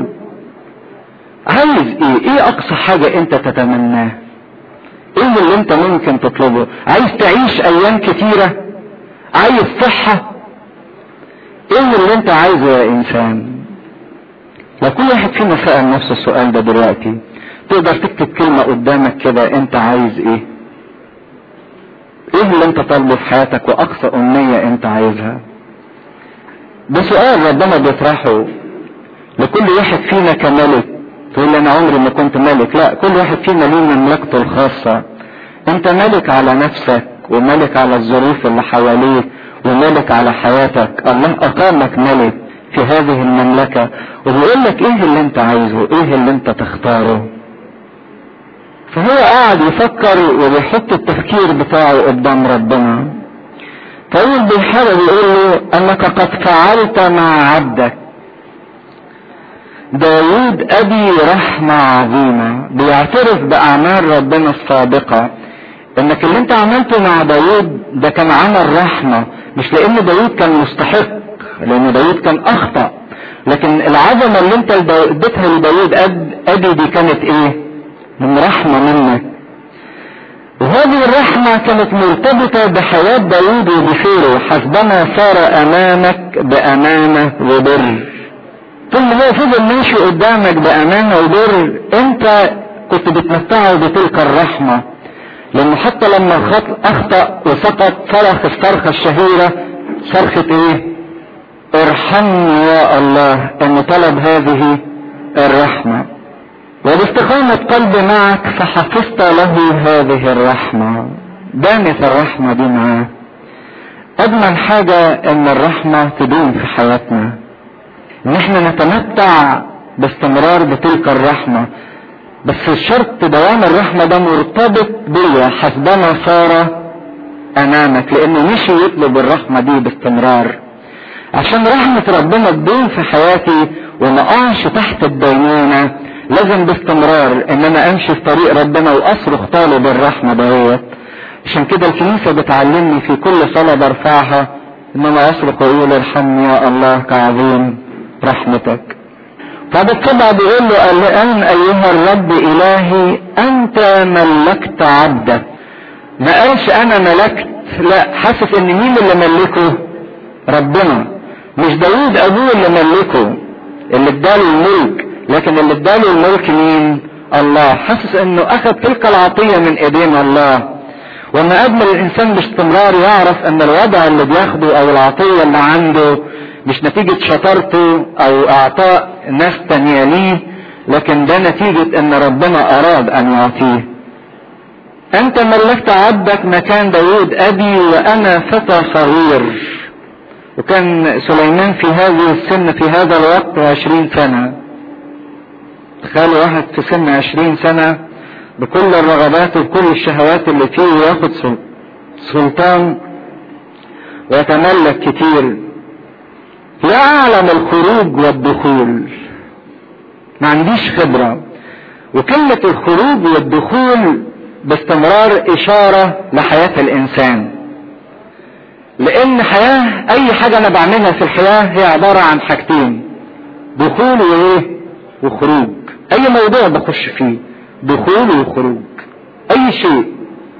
عايز ايه؟ ايه اقصى حاجة انت تتمناه؟ ايه اللي انت ممكن تطلبه؟ عايز تعيش ايام كتيرة؟ عايز صحة؟ ايه اللي انت عايزه يا انسان؟ لو كل واحد فينا سأل نفس السؤال ده دلوقتي، تقدر تكتب كلمة قدامك كده انت عايز ايه؟ ايه اللي انت طالبه في حياتك واقصى امنية انت عايزها؟ ده سؤال ربنا بيطرحه لكل واحد فينا كملك. تقول لي انا عمري ما كنت ملك. لا، كل واحد فينا ليه مملكته الخاصة. انت ملك على نفسك وملك على الظروف اللي حواليك وملك على حياتك. الله اقامك ملك في هذه المملكة وبيقول لك ايه اللي انت عايزه، ايه اللي انت تختاره. فهو قاعد يفكر وبيحط التفكير بتاعه قدام ربنا. فاول بيحاول يقول له انك قد فعلت مع عبدك داوود ابي رحمة عظيمة. بيعترف باعمال ربنا السابقة، انك اللي انت عملته مع داوود ده كان عمل رحمة، مش لان داوود كان مستحق، لان داوود كان اخطأ، لكن العظمة اللي انت اديتها لداوود ادي دي كانت ايه؟ من رحمة منك. وهذه الرحمة كانت مرتبطة بحياة داوود وبخيره، حسبما صار امامك بامانة وبر. طول ما هو فضل ماشي قدامك بامانة وبر، انت كنت بتمتعه بتلك الرحمة، لانه حتى لما اخطأ وسقط صرخ الصرخة الشهيرة، صرخة ايه؟ ارحمني يا الله. انه طلب هذه الرحمة وباستقامة قلبي معك فحفظت له هذه الرحمة. دامت الرحمة دي معاه. اجمل حاجة ان الرحمة تدوم في حياتنا، ان احنا نتمتع باستمرار بتلك الرحمة. بس الشرط دوام الرحمة ده مرتبط بيا حسبما صار امامك، لانه مشي يطلب الرحمة دي باستمرار. عشان رحمة ربنا تدوم في حياتي وما اقعش تحت الدينونة، لازم باستمرار ان انا امشي في طريق ربنا واصرخ طالب الرحمة دهوت. عشان كده الكنيسة بتعلمني في كل صلاة برفعها ان انا اصرخ واقول ارحمني يا الله كعظيم رحمتك. فبالطبع بيقول له الان ايها الرب الهي انت ملكت عبدك. ما قالش انا ملكت، لا، حاسس ان مين اللي ملكه؟ ربنا. مش داوود ابوه اللي ملكه اللي اداله الملك، لكن اللي اداله الملك مين؟ الله. حاسس انه اخذ تلك العطية من ايدين الله. وما اجمل الانسان باستمرار يعرف ان الوضع اللي بياخده او العطية اللي عنده مش نتيجة شطارته او اعطاء ناس تانية ليه، لكن ده نتيجة ان ربنا اراد ان يعطيه. انت ملكت عبدك مكان داوود ابي وانا فتى صغير. وكان سليمان في هذه السن في هذا الوقت 20 سنة. تخيلوا واحد في سن 20 سنة بكل الرغبات وبكل الشهوات اللي فيه ياخد سلطان ويتملك كتير. لا اعلم الخروج والدخول، ما عنديش خبرة. وكلمة الخروج والدخول باستمرار اشارة لحياة الانسان، لان حياة اي حاجة انا بعملها في الحياة هي عبارة عن حاجتين: دخول وايه؟ وخروج. اي موضوع بخش فيه دخول وخروج، اي شيء.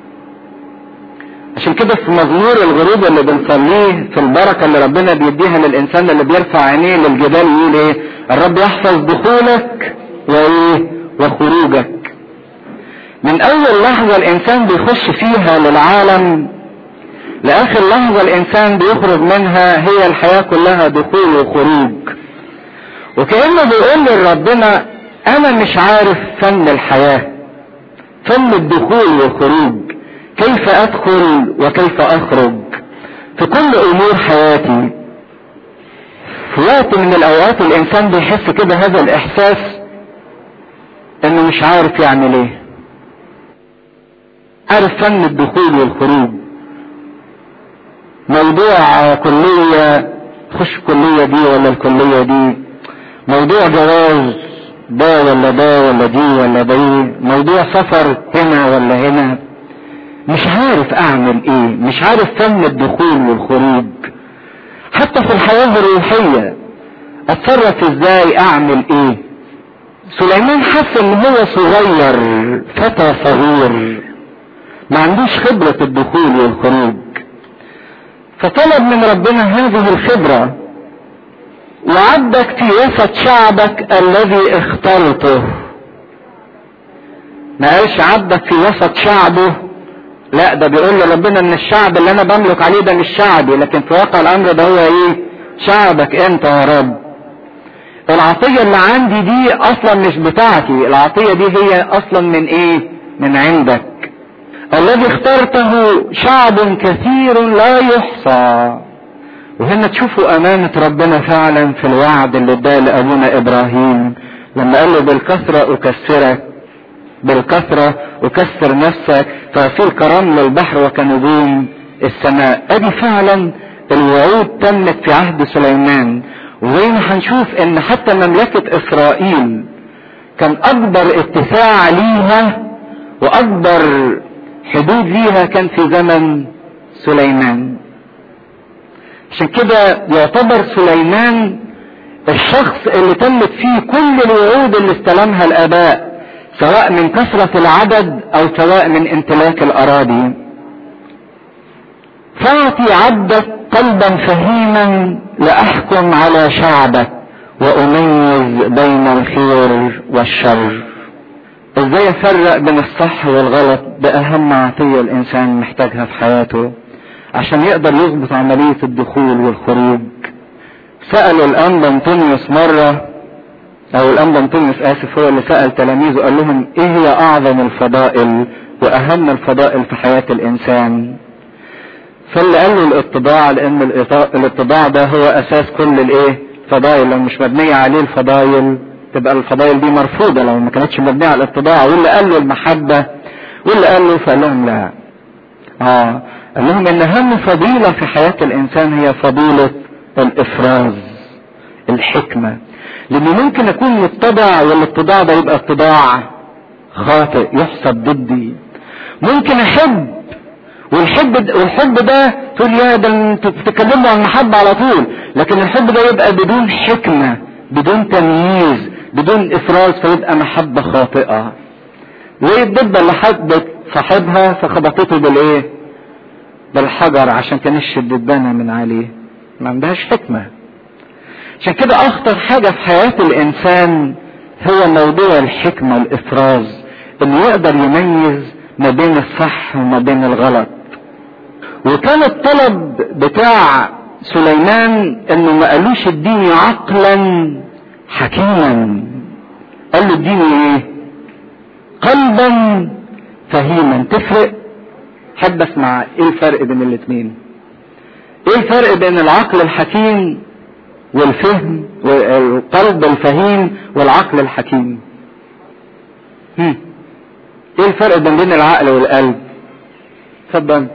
عشان كده في مزمور الغروب اللي بنصليه في البركة اللي ربنا بيديها للانسان اللي بيرفع عينيه للجبال يقول ايه؟ الرب يحفظ دخولك وايه؟ وخروجك. من اول لحظة الانسان بيخش فيها للعالم لاخر لحظة الانسان بيخرج منها، هي الحياة كلها دخول وخروج. وكأنه بيقول لربنا انا مش عارف فن الحياة، فن الدخول والخروج، كيف ادخل وكيف اخرج في كل امور حياتي. في وقت من الاوقات الانسان بيحس كده هذا الاحساس انه مش عارف يعمل ايه، عارف فن الدخول والخروج. موضوع كلية، خش كلية دي ولا الكلية دي، موضوع جواز ده ولا ده ولا دي ولا دي، موضوع سفر هنا ولا هنا، مش عارف اعمل ايه، مش عارف فن الدخول والخروج. حتى في الحياة الروحية اتصرف ازاي، اعمل ايه. سليمان حس ان هو صغير، فتى صغير، ما عندوش خبرة الدخول والخروج، فطلب من ربنا هذه الخبرة: وعبدك في وسط شعبك الذي اخترته. ما قالش عبدك في وسط شعبه، لا ده بيقول لربنا ان الشعب اللي انا بملك عليه ده مش شعبي، لكن في واقع الامر ده هو ايه؟ شعبك انت يا رب. العطية اللي عندي دي اصلا مش بتاعتي، العطية دي هي اصلا من ايه؟ من عندك. الذي اخترته شعب كثير لا يحصى. وهنا تشوفوا امانة ربنا فعلا في الوعد اللي اداه لابونا ابراهيم لما قال له بالكثرة اكسرك، بالكثرة اكسر نفسك فيصير كرمل البحر وكنجوم السماء. ادي فعلا الوعود تمت في عهد سليمان. وزي ما هنشوف ان حتى مملكة اسرائيل كان اكبر اتساع ليها واكبر حدود ليها كان في زمن سليمان. عشان كده يعتبر سليمان الشخص اللي تمت فيه كل الوعود اللي استلمها الاباء، سواء من كثرة العدد او سواء من امتلاك الاراضي. فاعطي عبدك قلبا فهيما لاحكم على شعبك واميز بين الخير والشر. ازاي افرق بين الصح والغلط؟ ده اهم عطية الانسان محتاجها في حياته عشان يقدر يضبط عملية الدخول والخروج. سألوا الانبا انطونيوس مرة، او الانبا انطونيوس اسف هو اللي سأل تلاميذه قال لهم ايه هي اعظم الفضائل واهم الفضائل في حياة الانسان؟ فاللي قال له الاتضاع، لان الاتضاع ده هو اساس كل الايه؟ فضائل. لو مش مبنية عليه الفضائل تبقى الفضائل دي مرفوضة لو ما كانتش مبنية على الاتضاع. واللي قال له المحبة، واللي قال له فقال لهم لا. قال لهم ان اهم فضيلة في حياة الانسان هي فضيلة الافراز، الحكمة. لان ممكن اكون متضع والاتضاع ده يبقى اتضاع خاطئ يحسب ضدي. ممكن احب والحب ده تقول يا ده انتوا بتتكلموا عن المحبة على طول، لكن الحب ده يبقى بدون حكمة، بدون تمييز، بدون افراز، فيبقى محبة خاطئة. زي الدبة اللي حبت صاحبها فخبطته بالايه؟ بالحجر عشان تنش الدبانة من عليه. ما عندهاش حكمة. عشان كده اخطر حاجة في حياة الانسان هو موضوع الحكمة، الافراز، انه يقدر يميز ما بين الصح وما بين الغلط. وكان الطلب بتاع سليمان انه ما قالوش اديني عقلا حكيما، قال له اديني ايه؟ قلبا فهيما. تفرق؟ حب اسمع ايه الفرق بين الاثنين؟ ايه الفرق بين العقل الحكيم والفهم والقلب الفهيم والعقل الحكيم؟ ايه الفرق بين العقل والقلب؟ اتفضل.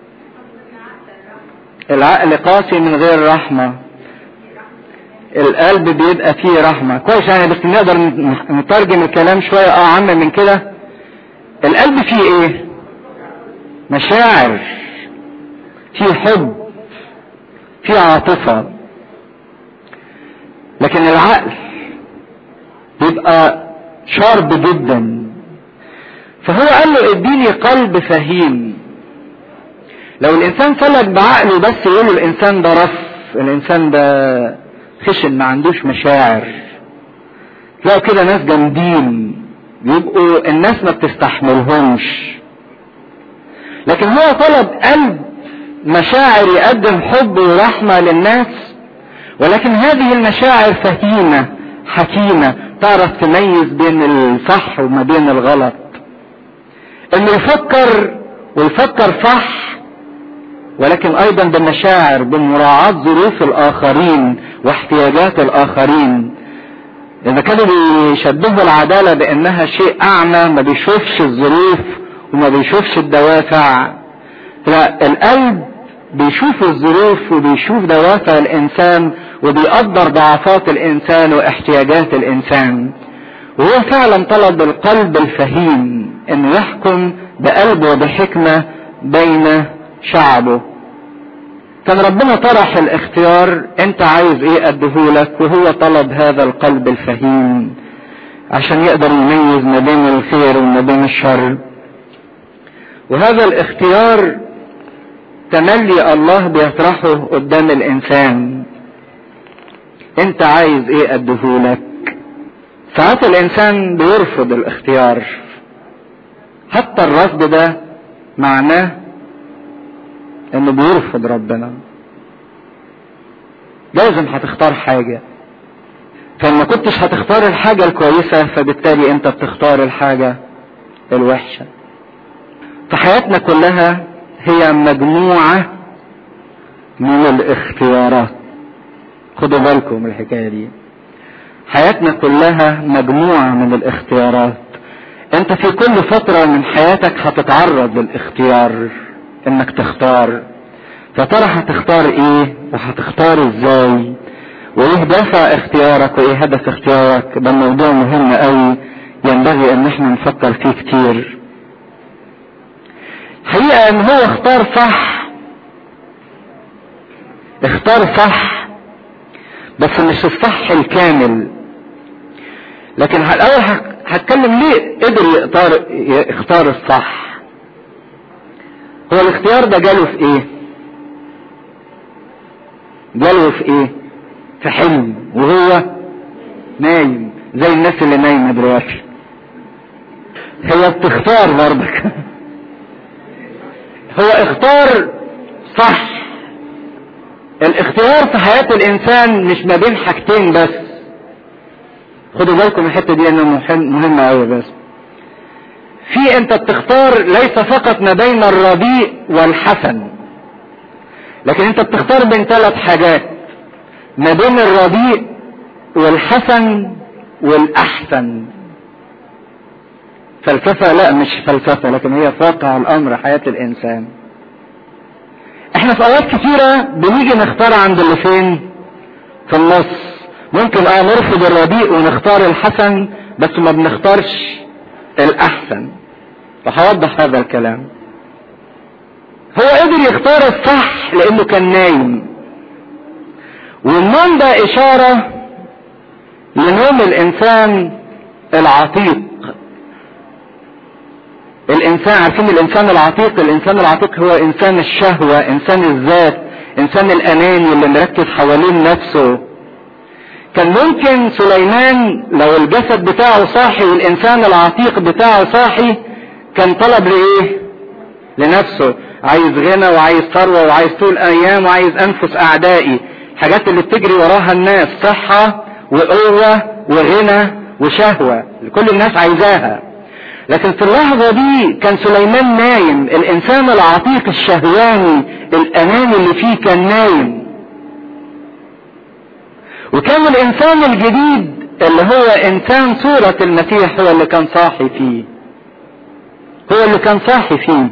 العقل قاسي من غير رحمة، القلب بيبقى فيه رحمة. كويس يعني، بس نقدر نترجم الكلام شوية عام من كده. القلب فيه ايه؟ مشاعر، فيه حب، فيه عاطفة. لكن العقل بيبقى شارب جدا. فهو قال له اديني قلب فهيم. لو الانسان سلك بعقله بس يقول الانسان ده رف، الانسان ده خشن ما عندوش مشاعر، تلاقوا كده ناس جامدين يبقوا الناس ما بتستحملهمش. لكن هو طلب قلب مشاعر يقدم حب ورحمة للناس، ولكن هذه المشاعر فهيمة حكيمة تعرف تميز بين الصح وما بين الغلط. انه يفكر ويفكر صح، ولكن ايضا بالمشاعر، بمراعاة ظروف الاخرين واحتياجات الاخرين. اذا كانوا بيشبهوا العدالة بانها شيء اعمى ما بيشوفش الظروف وما بيشوفش الدوافع، لا، القلب بيشوف الظروف وبيشوف دوافع الانسان وبيقدر ضعفات الانسان واحتياجات الانسان. وهو فعلا طلب القلب الفهيم انه يحكم بقلبه وبحكمة بين شعبه. كان ربنا طرح الاختيار، انت عايز ايه اديهولك، وهو طلب هذا القلب الفهيم عشان يقدر يميز ما بين الخير وما بين الشر. وهذا الاختيار تملي الله بيطرحه قدام الانسان، انت عايز ايه اديهولك. ساعات الانسان بيرفض الاختيار، حتى الرفض ده معناه انه بيرفض ربنا. لازم هتختار حاجة، فما كنتش هتختار الحاجة الكويسة فبالتالي انت بتختار الحاجة الوحشة. فحياتنا كلها هي مجموعة من الاختيارات. خدوا بالكم الحكاية دي، حياتنا كلها مجموعة من الاختيارات. انت في كل فترة من حياتك هتتعرض للاختيار، انك تختار. فترى هتختار ايه وهتختار ازاي وايه دافع اختيارك وايه هدف اختيارك. ده موضوع مهم قوي ينبغي ان احنا نفكر فيه كتير. حقيقة ان هو اختار صح، اختار صح، بس مش الصح الكامل. لكن الاول هتكلم ليه قدر يختار الصح. هو الاختيار ده جاله في ايه؟ جاله في ايه؟ في حلم وهو نايم، زي الناس اللي نايمه دلوقتي. هي بتختار برضك. هو اختار صح. الاختيار في حياة الانسان مش ما بين حاجتين بس. خدوا بالكم الحتة دي انها مهمة اوي. بس في انت بتختار ليس فقط ما بين الرديء والحسن، لكن انت بتختار بين 3 حاجات، ما بين الرديء والحسن والاحسن. فلسفة؟ لا مش فلسفة، لكن هي واقع الامر حياة الانسان. احنا في اوقات كتيرة بنيجي نختار عند اللي فين؟ في النص. ممكن نرفض الرديء ونختار الحسن، بس ما بنختارش الاحسن. فهوضح هذا الكلام. هو قدر يختار الصح لانه كان نايم، والنوم ده اشارة لنوم الانسان العتيق. الانسان، عارفين الانسان العتيق؟ الانسان العتيق هو انسان الشهوة، انسان الذات، انسان الاناني اللي مركز حوالين نفسه. كان ممكن سليمان لو الجسد بتاعه صاحي والانسان العتيق بتاعه صاحي كان طلب لايه؟ لنفسه. عايز غنى وعايز ثروة وعايز طول ايام وعايز انفس اعدائي، حاجات اللي بتجري وراها الناس، صحة وقوة وغنى وشهوة كل الناس عايزاها. لكن في اللحظة دي كان سليمان نايم. الانسان العتيق الشهواني الاناني اللي فيه كان نايم، وكان الانسان الجديد اللي هو انسان صورة المسيح هو اللي كان صاحي فيه، هو اللي كان صاحي فيه.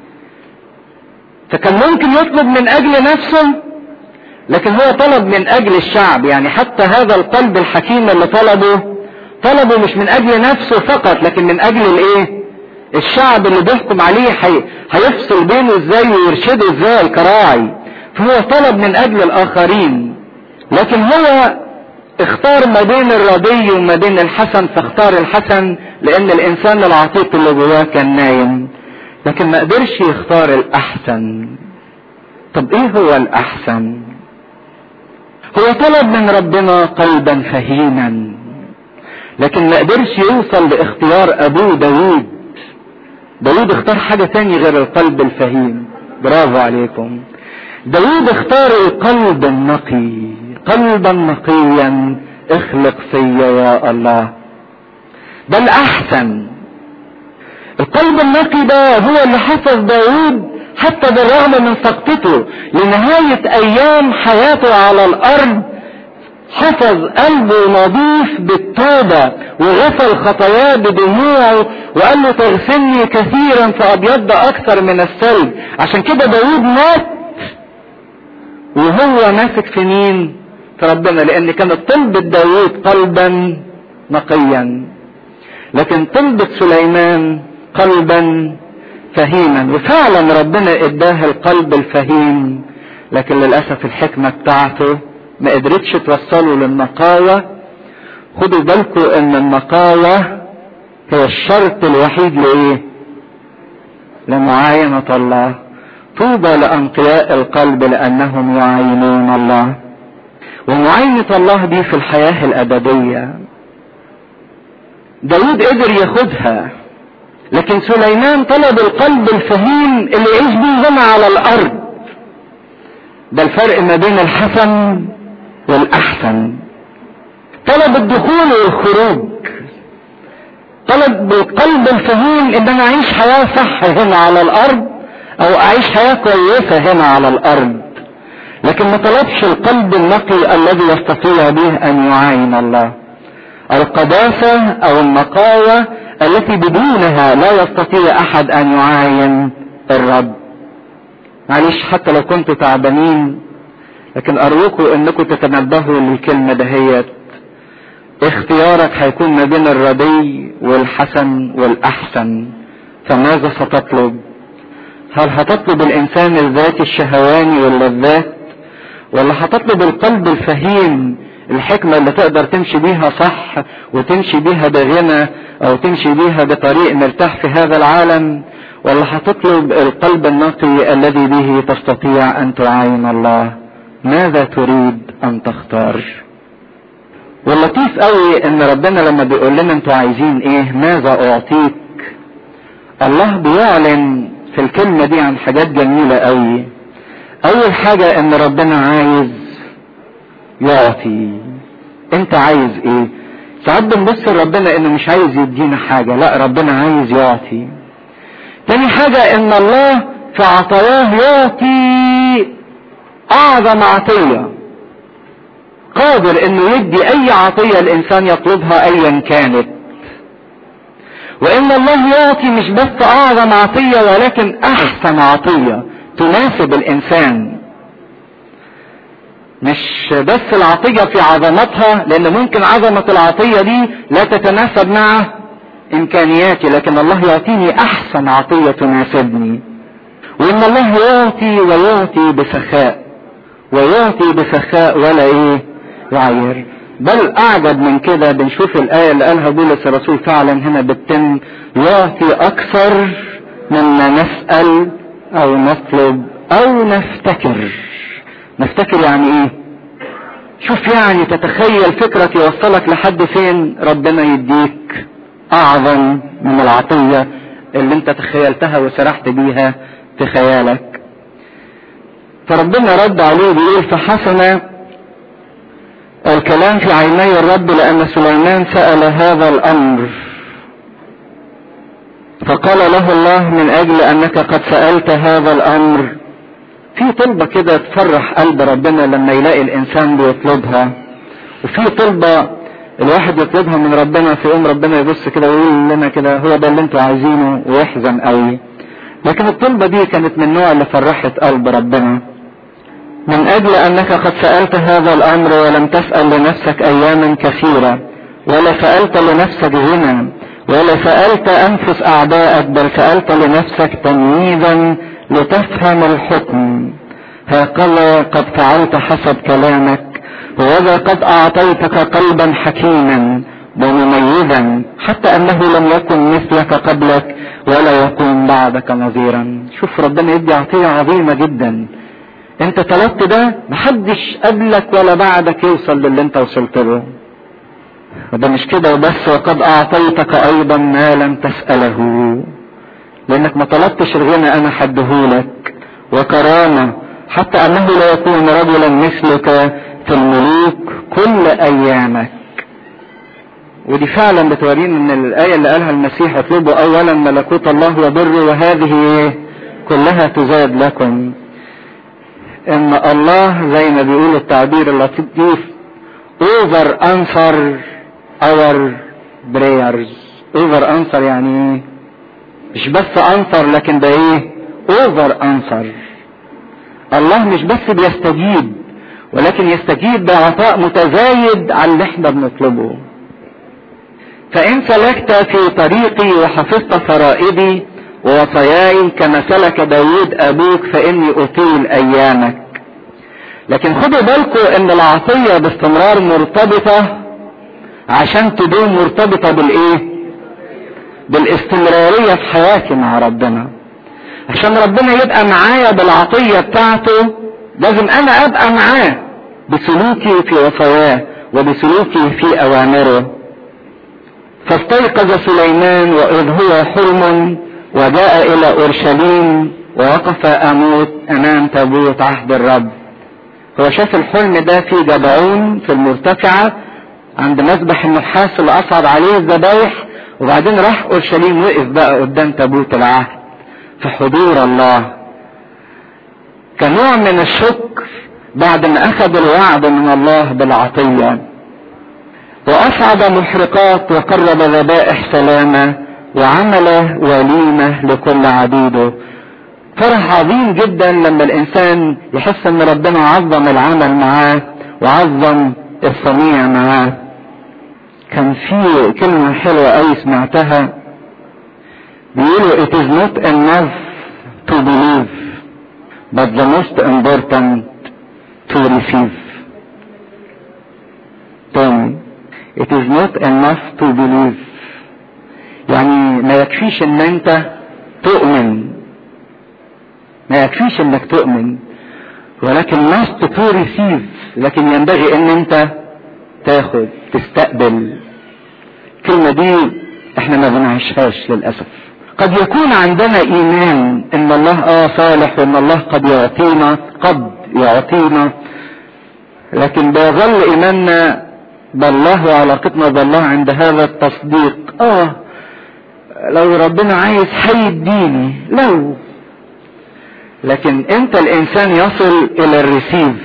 فكان ممكن يطلب من اجل نفسه، لكن هو طلب من اجل الشعب. يعني حتى هذا القلب الحكيم اللي طلبه مش من اجل نفسه فقط، لكن من اجل الايه؟ الشعب اللي بيحكم عليه هيفصل بينه ازاي ويرشده ازاي كراعي. فهو طلب من اجل الاخرين، لكن هو اختار ما بين الردي وما بين الحسن، فاختار الحسن لان الانسان العتيق اللي جواه كان نايم، لكن ما قدرش يختار الاحسن. طب ايه هو الاحسن؟ هو طلب من ربنا قلبا فهيما، لكن ما قدرش يوصل لاختيار ابوه داود. داود اختار حاجة تاني غير القلب الفهيم. برافو عليكم. داود اختار القلب النقي. قلبا نقيا اخلق فيا يا الله. ده الاحسن. القلب النقي ده هو اللي حفظ داود حتى بالرغم من سقطته لنهاية ايام حياته على الارض. حفظ قلبه نظيف بالتوبة وغسل خطاياه بدموعه، وقال له تغسلني كثيرا فابيض اكثر من الثلج. عشان كده داود مات وهو ماسك في مين؟ في ربنا، لان كانت طلبة داود قلبا نقيا، لكن طلبة سليمان قلبا فهيما. وفعلا ربنا اداه القلب الفهيم، لكن للأسف الحكمة بتاعته ما قدرتش توصله للنقاوة. خدوا بالكم ان النقاوة هي الشرط الوحيد لايه؟ لمعاينة الله. طوبى لأنقياء القلب لأنهم يعاينون الله. ومعاينة الله دي في الحياة الأبدية. داود قدر ياخدها لكن سليمان طلب القلب الفهيم اللي يعيش بيه هنا على الارض. ده الفرق ما بين الحسن والاحسن. طلب الدخول والخروج، طلب بالقلب الفهيم ان انا اعيش حياة صح هنا على الارض او اعيش حياة كويسة هنا على الارض، لكن ما طلبش القلب النقي الذي يستطيع به ان يعاين الله. القداسة او النقاوة التي بدونها لا يستطيع احد ان يعاين الرب. معلش حتى لو كنتوا تعبانين، لكن ارجوكم انكم تتنبهوا للكلمة دهيت. اختيارك هيكون ما بين الردي والحسن والاحسن، فماذا ستطلب؟ هل هتطلب الانسان الذاتي الشهواني واللذات، ولا هتطلب القلب الفهيم، الحكمة اللي تقدر تمشي بيها صح وتمشي بيها بغنى او تمشي بيها بطريق مرتاح في هذا العالم، ولا هتطلب القلب النقي الذي به تستطيع ان تعاين الله؟ ماذا تريد ان تختار؟ واللطيف قوي ان ربنا لما بيقول لنا انتوا عايزين ايه، ماذا اعطيك، الله بيعلن في الكلمة دي عن حاجات جميلة قوي. اول حاجة ان ربنا عايز يعطي. انت عايز ايه؟ ساعات بنبص لربنا انه مش عايز يدينا حاجة، لا ربنا عايز يعطي. تاني حاجة ان الله في عطاياه يعطي اعظم عطية، قادر انه يدي اي عطية الانسان يطلبها ايا كانت. وان الله يعطي مش بس اعظم عطية ولكن احسن عطية تناسب الانسان. مش بس العطية في عظمتها، لان ممكن عظمة العطية دي لا تتناسب مع امكانياتي، لكن الله يعطيني احسن عطية تناسبني. وان الله يعطي ويعطي بسخاء، ويعطي بسخاء ولا ايه يعير. بل اعجب من كده بنشوف الايه اللي قالها بولس الرسول فعلا هنا بتتم، يعطي اكثر مما نسال او نطلب او نفتكر. نفتكر يعني ايه؟ شوف يعني تتخيل فكرة يوصلك لحد فين ربنا يديك اعظم من العطية اللي انت تخيلتها وسرحت بيها في خيالك. فربنا رد عليه بيقول فحسن الكلام في عيني الرب لأن سليمان سأل هذا الأمر، فقال له الله من أجل أنك قد سألت هذا الأمر. في طلبة كده تفرح قلب ربنا لما يلاقي الإنسان بيطلبها، وفي طلبة الواحد يطلبها من ربنا في يوم ربنا يبص كده ويقول لنا كده هو ده اللي انتوا عايزينه ويحزن قوي. لكن الطلبة دي كانت من النوع اللي فرحت قلب ربنا. من اجل انك قد سألت هذا الامر ولم تسأل لنفسك اياما كثيرة، ولا سألت لنفسك غنى، ولا سألت انفس اعدائك، بل سألت لنفسك تمييزا لتفهم الحكم. هكذا قد فعلت حسب كلامك، وهذا قد اعطيتك قلبا حكيما ومميزا، حتى انه لم يكن مثلك قبلك ولا يكون بعدك نظيرا. شوف ربنا يدي عطية عظيمة جدا. انت طلبت ده، محدش قبلك ولا بعدك يوصل للي انت وصلت له. وده مش كده وبس، وقد اعطيتك ايضا ما لم تسأله، لانك ما طلبتش الغنى انا حدهولك، وكرامة حتى انه لا يكون رجلا مثلك في الملوك كل ايامك. ودي فعلا بتورينا ان الاية اللي قالها المسيح اطلبوا اولا ملكوت الله وبره وهذه كلها تزاد لكم. ان الله زي ما بيقول التعبير اللطيف over answer our prayers. over answer يعني ايه؟ مش بس answer لكن ده ايه؟ over answer. الله مش بس بيستجيب ولكن يستجيب بعطاء متزايد على اللي احنا بنطلبه. فان سلكت في طريقي وحفظت فرائضي ووصاياي كما سلك داود ابوك فاني اطيل ايامك. لكن خدوا بالكم ان العطية باستمرار مرتبطة، عشان تدوم مرتبطة بالايه؟ بالاستمرارية في حياتي مع ربنا. عشان ربنا يبقى معايا بالعطية بتاعته لازم انا ابقى معاه بسلوكي في وصاياه وبسلوكي في اوامره. فاستيقظ سليمان وإذ هو حلم، وجاء إلى أورشليم ووقف أمام تابوت عهد الرب. هو شاف الحلم ده في جبعون في المرتفعة عند مذبح النحاس اللي أصعد عليه الذبايح، وبعدين راح أورشليم وقف بقى قدام تابوت العهد في حضور الله كنوع من الشكر بعد ما أخذ الوعد من الله بالعطية. وأصعد محرقات وقرب ذبائح سلامة وعمل وليمة لكل عبيده. فرح عظيم جدا لما الإنسان يحس إن ربنا عظم العمل معاه وعظم الصنيع معاه. كان في كلمة حلوة أوي سمعتها بيقولوا it is not enough to believe but the most important to receive. تاني it is not enough to believe، يعني ما يكفيش ان انت تؤمن، ما يكفيش انك تؤمن، ولكن must to receive، لكن ينبغي ان انت تاخد تستقبل. الكلمة دي احنا ما بنعيشهاش للأسف. قد يكون عندنا ايمان ان الله صالح وان الله قد يعطينا، لكن بيظل ايماننا بالله وعلاقتنا بالله عند هذا التصديق. لو ربنا عايز هيديني، لكن انت الانسان يصل الى الريسيف،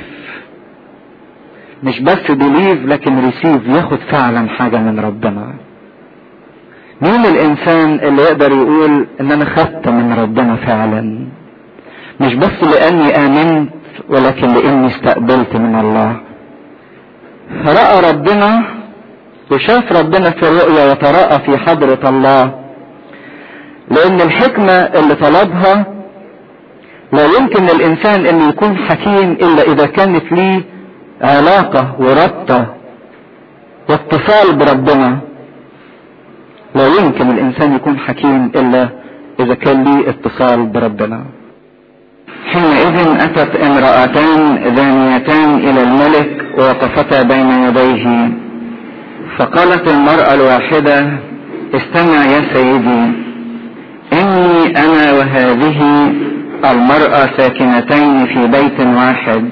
مش بس بيليف لكن ريسيف، ياخد فعلا حاجة من ربنا. مين الانسان اللي يقدر يقول ان انا خدت من ربنا فعلا، مش بس لاني امنت ولكن لاني استقبلت من الله. رأى ربنا وشاف ربنا في الرؤيا وتراءى في حضرة الله، لان الحكمة اللي طلبها لا يمكن الانسان انه يكون حكيم الا اذا كانت ليه علاقة وربطة واتصال بربنا. لا يمكن الانسان يكون حكيم الا اذا كان ليه اتصال بربنا. حينئذ اتت امرأتان زانيتان الى الملك ووقفتا بين يديه، فقالت المرأة الواحدة استمع يا سيدي، اني انا وهذه المرأة ساكنتين في بيت واحد،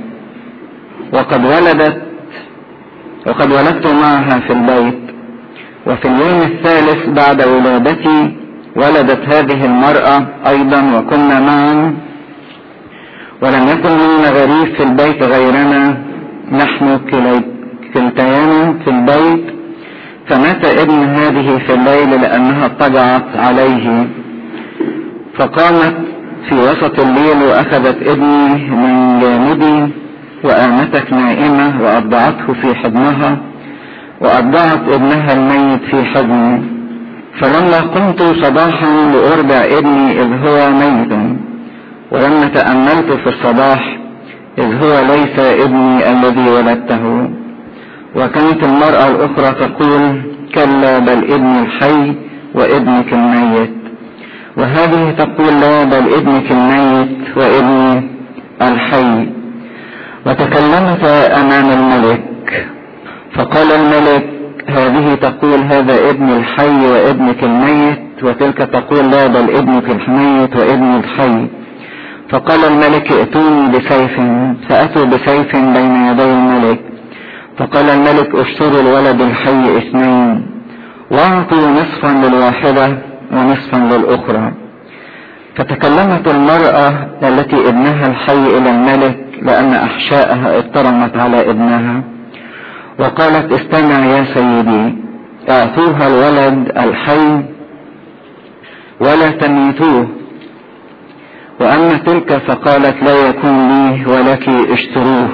وقد ولدت معها في البيت، وفي اليوم الثالث بعد ولادتي ولدت هذه المرأة ايضا، وكنا معا، ولم يكن لنا غريب في البيت غيرنا، نحن كلتيانا في البيت، فمات ابن هذه في الليل لانها اضطجعت عليه، فقامت في وسط الليل واخذت ابني من جانبي وآمتك نائمة وأضعته في حضنها، وأضعت ابنها الميت في حضني، فلما قمت صباحا لأرضع ابني إذ هو ميت، ولما تأملت في الصباح إذ هو ليس ابني الذي ولدته. وكانت المرأة الأخرى تقول كلا بل ابني الحي وابنك الميت، وهذه تقول لا بل ابنك الميت وابني الحي. وتكلمت أمام الملك، فقال الملك هذه تقول هذا ابن الحي وابنك الميت، وتلك تقول لا بل ابنك الميت وابن الحي. فقال الملك ائتوني بسيف، فأتوا بسيف بين يدي الملك. فقال الملك اشتروا الولد الحي 2، واعطوا نصفا للواحدة ونصفا للأخرى. فتكلمت المرأة التي ابنها الحي إلى الملك لأن أحشائها اضطرمت على ابنها، وقالت استمع يا سيدي، اعطوها الولد الحي ولا تميتوه. وأما تلك فقالت لا يكون لي ولك اشتروه.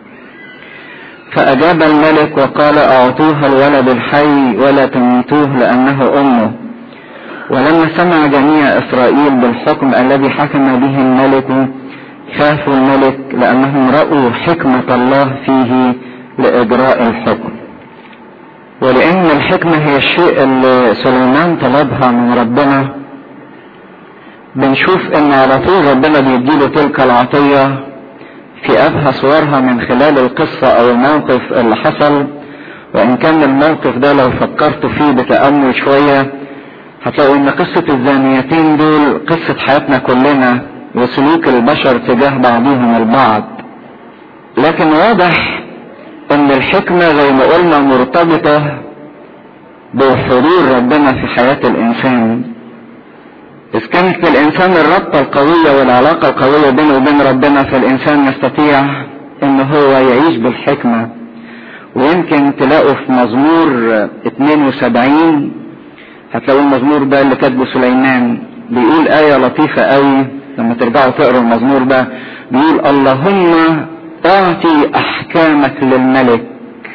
فأجاب الملك وقال اعطوها الولد الحي ولا تميتوه لأنه أمه. ولما سمع جميع إسرائيل بالحكم الذي حكم به الملك خافوا الملك، لأنهم رأوا حكمة الله فيه لإجراء الحكم. ولأن الحكمة هي الشيء اللي سليمان طلبها من ربنا، بنشوف ان على طول ربنا بيديله تلك العطية في أبهى صورها من خلال القصة أو الموقف اللي حصل، وان كان الموقف ده لو فكرت فيه بتأمل شوية هتلاقوا ان قصة الزانيتين دول قصة حياتنا كلنا وسلوك البشر تجاه بعضهم البعض. لكن واضح ان الحكمة زي ما قلنا مرتبطة بحضور ربنا في حياة الانسان. اذا كانت الانسان الرابطة القوية والعلاقة القوية بينه وبين ربنا فالانسان يستطيع ان هو يعيش بالحكمة. ويمكن تلاقوا في مزمور 72 هتلاقوا المزمور ده اللي كاتبه سليمان بيقول آية لطيفة قوي لما ترجعوا تقروا المزمور ده. بيقول اللهم اعطي احكامك للملك.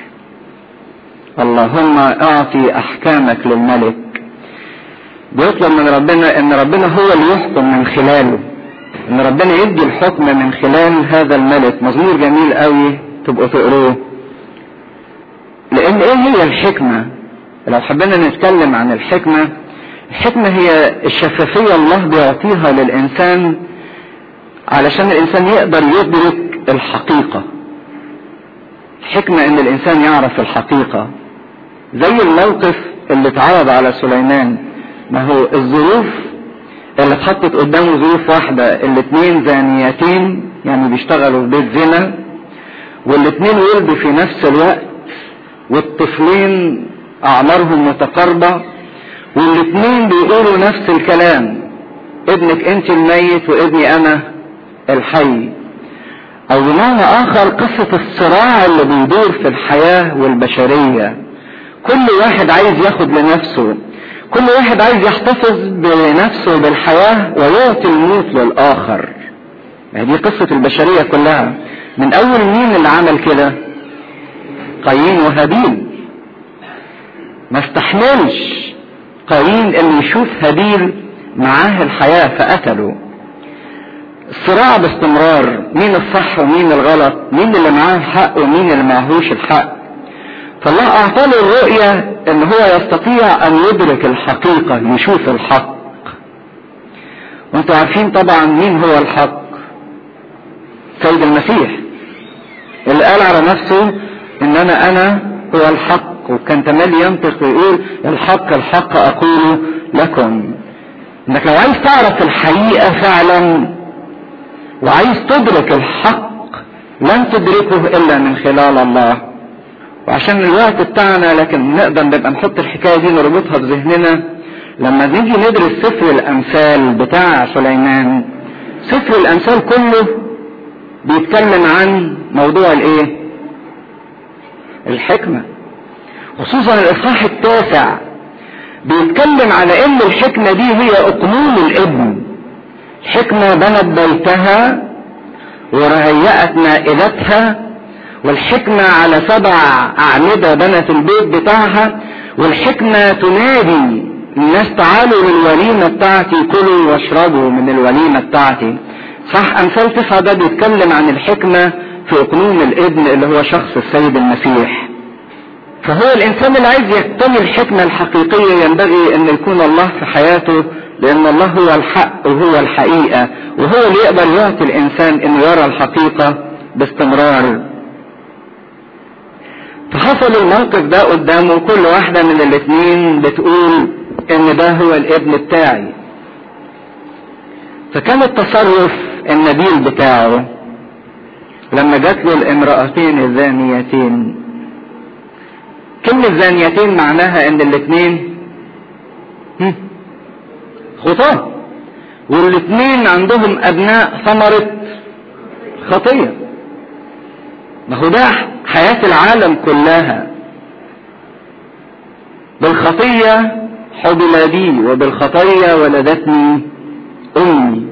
اللهم اعطي احكامك للملك. بيطلب من ربنا ان ربنا هو اللي يحكم من خلاله، ان ربنا يدي الحكم من خلال هذا الملك. مزمور جميل قوي تبقوا تقروه. لان ايه هي الحكمة؟ لو حبينا نتكلم عن الحكمة، الحكمة هي الشفافية الله بيعطيها للإنسان علشان الإنسان يقدر يدرك الحقيقة. الحكمة إن الإنسان يعرف الحقيقة. زي الموقف اللي اتعرض على سليمان، ما هو الظروف اللي اتحطت قدامه ظروف واحدة، الاتنين زانيتين يعني بيشتغلوا في بيت زنا، والاتنين ولدوا في نفس الوقت، والطفلين اعمارهم متقاربة، والاتنين بيقولوا نفس الكلام، ابنك انت الميت وابني انا الحي. او بمعنى اخر قصة الصراع اللي بيدور في الحياة والبشرية. كل واحد عايز ياخد لنفسه، كل واحد عايز يحتفظ بنفسه بالحياة ويعطي الموت للاخر. دي قصة البشرية كلها. من اول مين اللي عمل كده؟ قايين وهابيل. ما استحملش قايين اللي يشوف هابيل معاه الحياة فقتله. الصراع باستمرار، مين الصح ومين الغلط، مين اللي معاه الحق ومين اللي معهوش الحق. فالله اعطاله الرؤية ان هو يستطيع ان يدرك الحقيقة، يشوف الحق. وانتوا عارفين طبعا مين هو الحق؟ سيد المسيح اللي قال على نفسه ان انا هو الحق، وكان تملي ينطق ويقول الحق الحق اقول لكم. انك لو عايز تعرف الحقيقة فعلا وعايز تدرك الحق لن تدركه الا من خلال الله. وعشان الوقت بتاعنا لكن نقدر نبقى نحط الحكاية دي نربطها بذهننا لما نيجي ندرس سفر الامثال بتاع سليمان. سفر الامثال كله بيتكلم عن موضوع الايه؟ الحكمة. خصوصا الاصحاح 9 بيتكلم على ان الحكمة دي هي اقنوم الابن. الحكمة بنت بيتها ورهيأت مائدتها، والحكمة على 7 أعمدة بنت البيت بتاعها، والحكمة تنادي الناس تعالوا للوليمة بتاعتي، كلوا واشربوا من الوليمة بتاعتي. صح امثال 9 ده بيتكلم عن الحكمة في اقنوم الابن اللي هو شخص السيد المسيح. فهو الانسان اللي عايز يقتني الحكمة الحقيقية ينبغي ان يكون الله في حياته، لان الله هو الحق وهو الحقيقة، وهو اللي يقدر يعطي الانسان انه يرى الحقيقة باستمرار. فحصل الموقف ده قدامه، كل واحدة من الاثنين بتقول ان ده هو الابن بتاعي. فكان التصرف النبيل بتاعه لما جات له الامرأتين الزانيتين. كلمة زانيتين معناها ان الاثنين خطاة، والاثنين عندهم ابناء ثمرة خطية. ما هو ده حياة العالم كلها. بالخطية حبل بي وبالخطية ولدتني امي.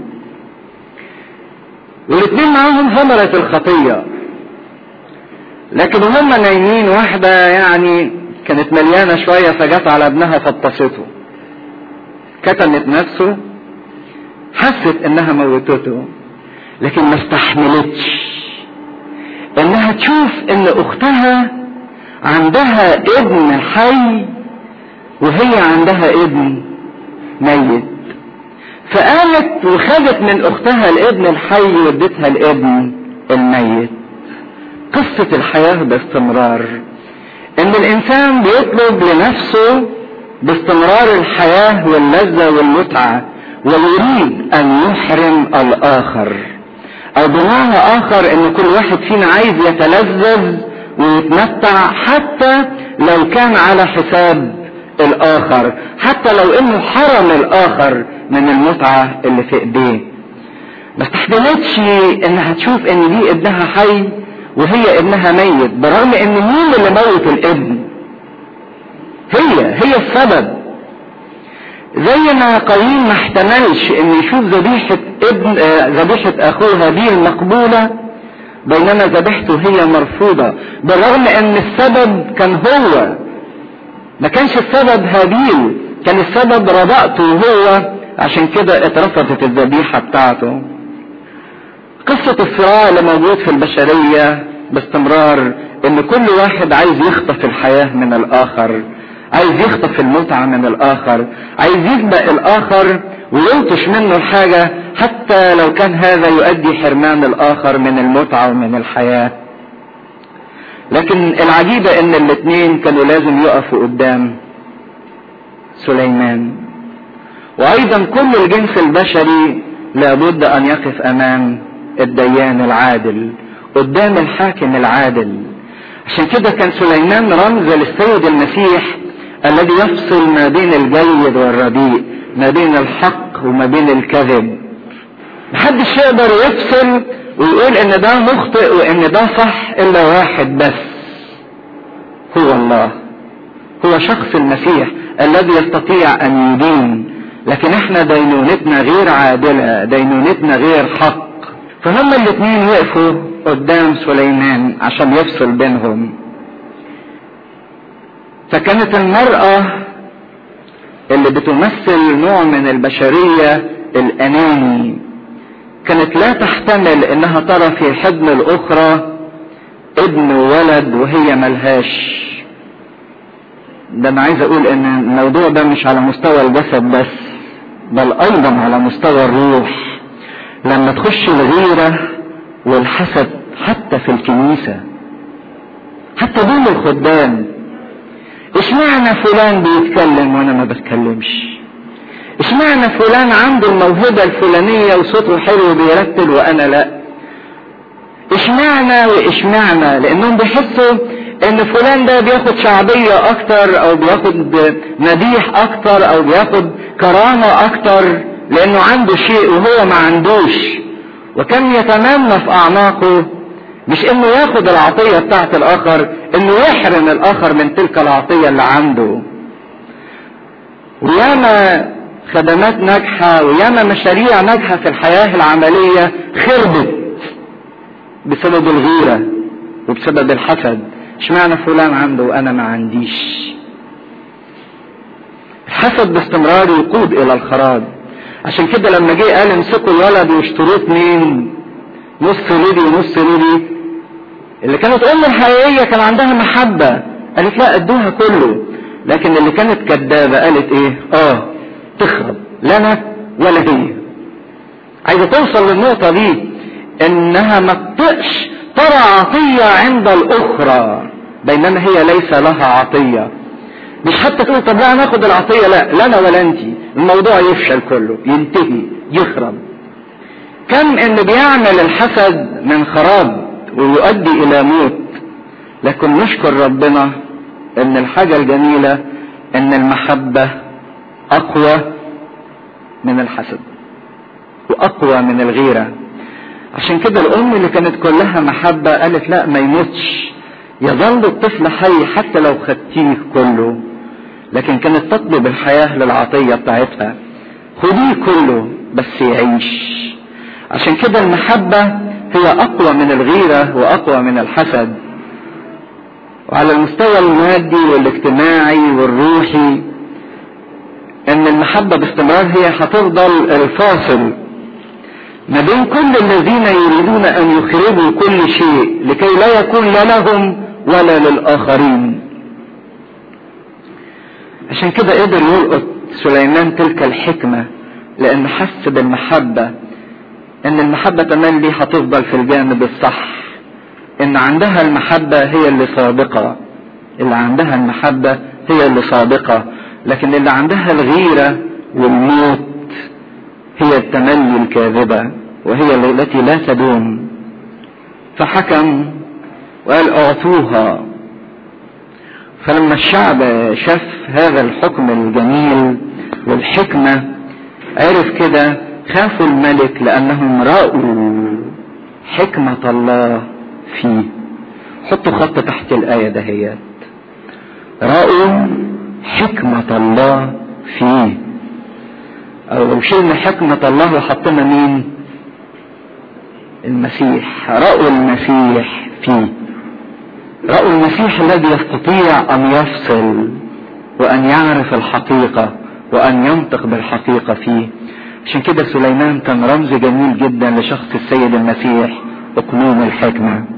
والاثنين معاهم ثمرة الخطية، لكن هم نايمين واحدة يعني كانت مليانة شوية فجت على ابنها فاتصته، كتمت نفسه، حست انها موتته، لكن ما استحملتش انها تشوف ان اختها عندها ابن حي وهي عندها ابن ميت. فقامت وخدت من اختها الابن الحي وادتها الابن الميت. قصة الحياة باستمرار، ان الانسان بيطلب لنفسه باستمرار الحياة واللذة والمتعة، ويريد ان يحرم الاخر، او بمعنى اخر ان كل واحد فينا عايز يتلذذ ويتمتع حتى لو كان على حساب الاخر، حتى لو انه حرم الاخر من المتعة اللي في ايديه. ما استحملتش انها تشوف ان دي ابنها حي وهي ابنها ميت، برغم ان مين اللي موت الابن؟ هي السبب. زي ما قايين ما احتملش ان يشوف ذبيحة اخوه هابيل مقبولة بينما ذبيحته هي مرفوضة، بالرغم ان السبب كان هو، ما كانش السبب هابيل، كان السبب رضاءته هو، عشان كده اترفضت الذبيحة بتاعته. قصة الصراع اللي موجود في البشرية باستمرار ان كل واحد عايز يخطف الحياة من الاخر، عايز يخطف المتعة من الاخر، عايز يسبق الاخر ويلطش منه الحاجة حتى لو كان هذا يؤدي حرمان الاخر من المتعة ومن الحياة. لكن العجيبة ان الاثنين كانوا لازم يقفوا قدام سليمان، وايضا كل الجنس البشري لابد ان يقف امام الديان العادل، قدام الحاكم العادل. عشان كده كان سليمان رمز للسيد المسيح الذي يفصل ما بين الجيد والرديء، ما بين الحق وما بين الكذب. محدش يقدر يفصل ويقول ان ده مخطئ وان ده صح الا واحد بس، هو الله، هو شخص المسيح الذي يستطيع ان يدين. لكن احنا دينونتنا غير عادلة، دينونتنا غير حق. فهم الاثنين وقفوا قدام سليمان عشان يفصل بينهم. فكانت المرأة اللي بتمثل نوع من البشرية الاناني كانت لا تحتمل انها ترى في حضن الاخرى ابن وولد وهي ملهاش. ده انا عايز اقول ان الموضوع ده مش على مستوى الجسد بس، بل ايضا على مستوى الروح. لما تخش الغيرة والحسد حتى في الكنيسة، حتى دون الخدام، اشمعنى فلان بيتكلم وانا ما بتكلمش؟ اشمعنى فلان عنده الموهبة الفلانية وصوته حلو بيرتل وانا لا؟ اشمعنى لانهم بيحسوا ان فلان ده بياخد شعبية اكتر، او بياخد مديح اكتر، او بياخد كرامة اكتر لانه عنده شيء وهو ما عندوش. وكان يتمنى في اعماقه مش انه ياخد العطية بتاعت الاخر، انه يحرم الاخر من تلك العطية اللي عنده. وياما خدمات ناجحة وياما مشاريع ناجحة في الحياة العملية خربت بسبب الغيرة وبسبب الحسد. اشمعنى فلان عنده وانا ما عنديش؟ الحسد باستمرار يقود الى الخراب. عشان كده لما جه قال امسكوا الولد واشتروه اتنين، نص ليدي ونص ليدي، اللي كانت ام الحقيقية كان عندها محبة قالت لا ادوها كله. لكن اللي كانت كدابة قالت ايه؟ تخرب لنا ولا هي. عايزة توصل للنقطة دي انها ما تطقش ترى عطية عند الاخرى بينما هي ليس لها عطية. مش حتى تقول طب لا ناخد العطية، لا انا ولا انتي، الموضوع يفشل كله، ينتهي، يخرب. كم ان بيعمل الحسد من خراب ويؤدي الى موت. لكن نشكر ربنا ان الحاجة الجميلة ان المحبة اقوى من الحسد واقوى من الغيرة. عشان كده الام اللي كانت كلها محبة قالت لا ما يموتش، يظل الطفل حي حتى لو خدتيه كله. لكن كانت تطلب الحياة للعطية بتاعتها، خديه كله بس يعيش. عشان كده المحبة هي اقوى من الغيرة واقوى من الحسد. وعلى المستوى المادي والاجتماعي والروحي ان المحبة باستمرار هي هتفضل الفاصل ما بين كل الذين يريدون ان يخربوا كل شيء لكي لا يكون لا لهم ولا للآخرين. عشان كده قدر يلقط سليمان تلك الحكمة، لان حس بالمحبة ان المحبة تملي هتفضل في الجانب الصح، ان عندها المحبة هي اللي سابقة اللي عندها المحبة هي اللي صادقة، لكن اللي عندها الغيرة والموت هي التملي الكاذبة، وهي التي لا تدوم. فحكم وقال اعطوها. فلما الشعب شاف هذا الحكم الجميل والحكمة عرف كده، خافوا الملك لانهم رأوا حكمة الله فيه. حطوا خط تحت الآية دهيت، رأوا حكمة الله فيه. او لو شلنا حكمة الله وحطنا مين؟ المسيح. رأوا المسيح فيه، رأوا المسيح الذي يستطيع ان يفصل وان يعرف الحقيقة وان ينطق بالحقيقة فيه. عشان كده سليمان كان رمز جميل جدا لشخص السيد المسيح، اقلوم الحكمة.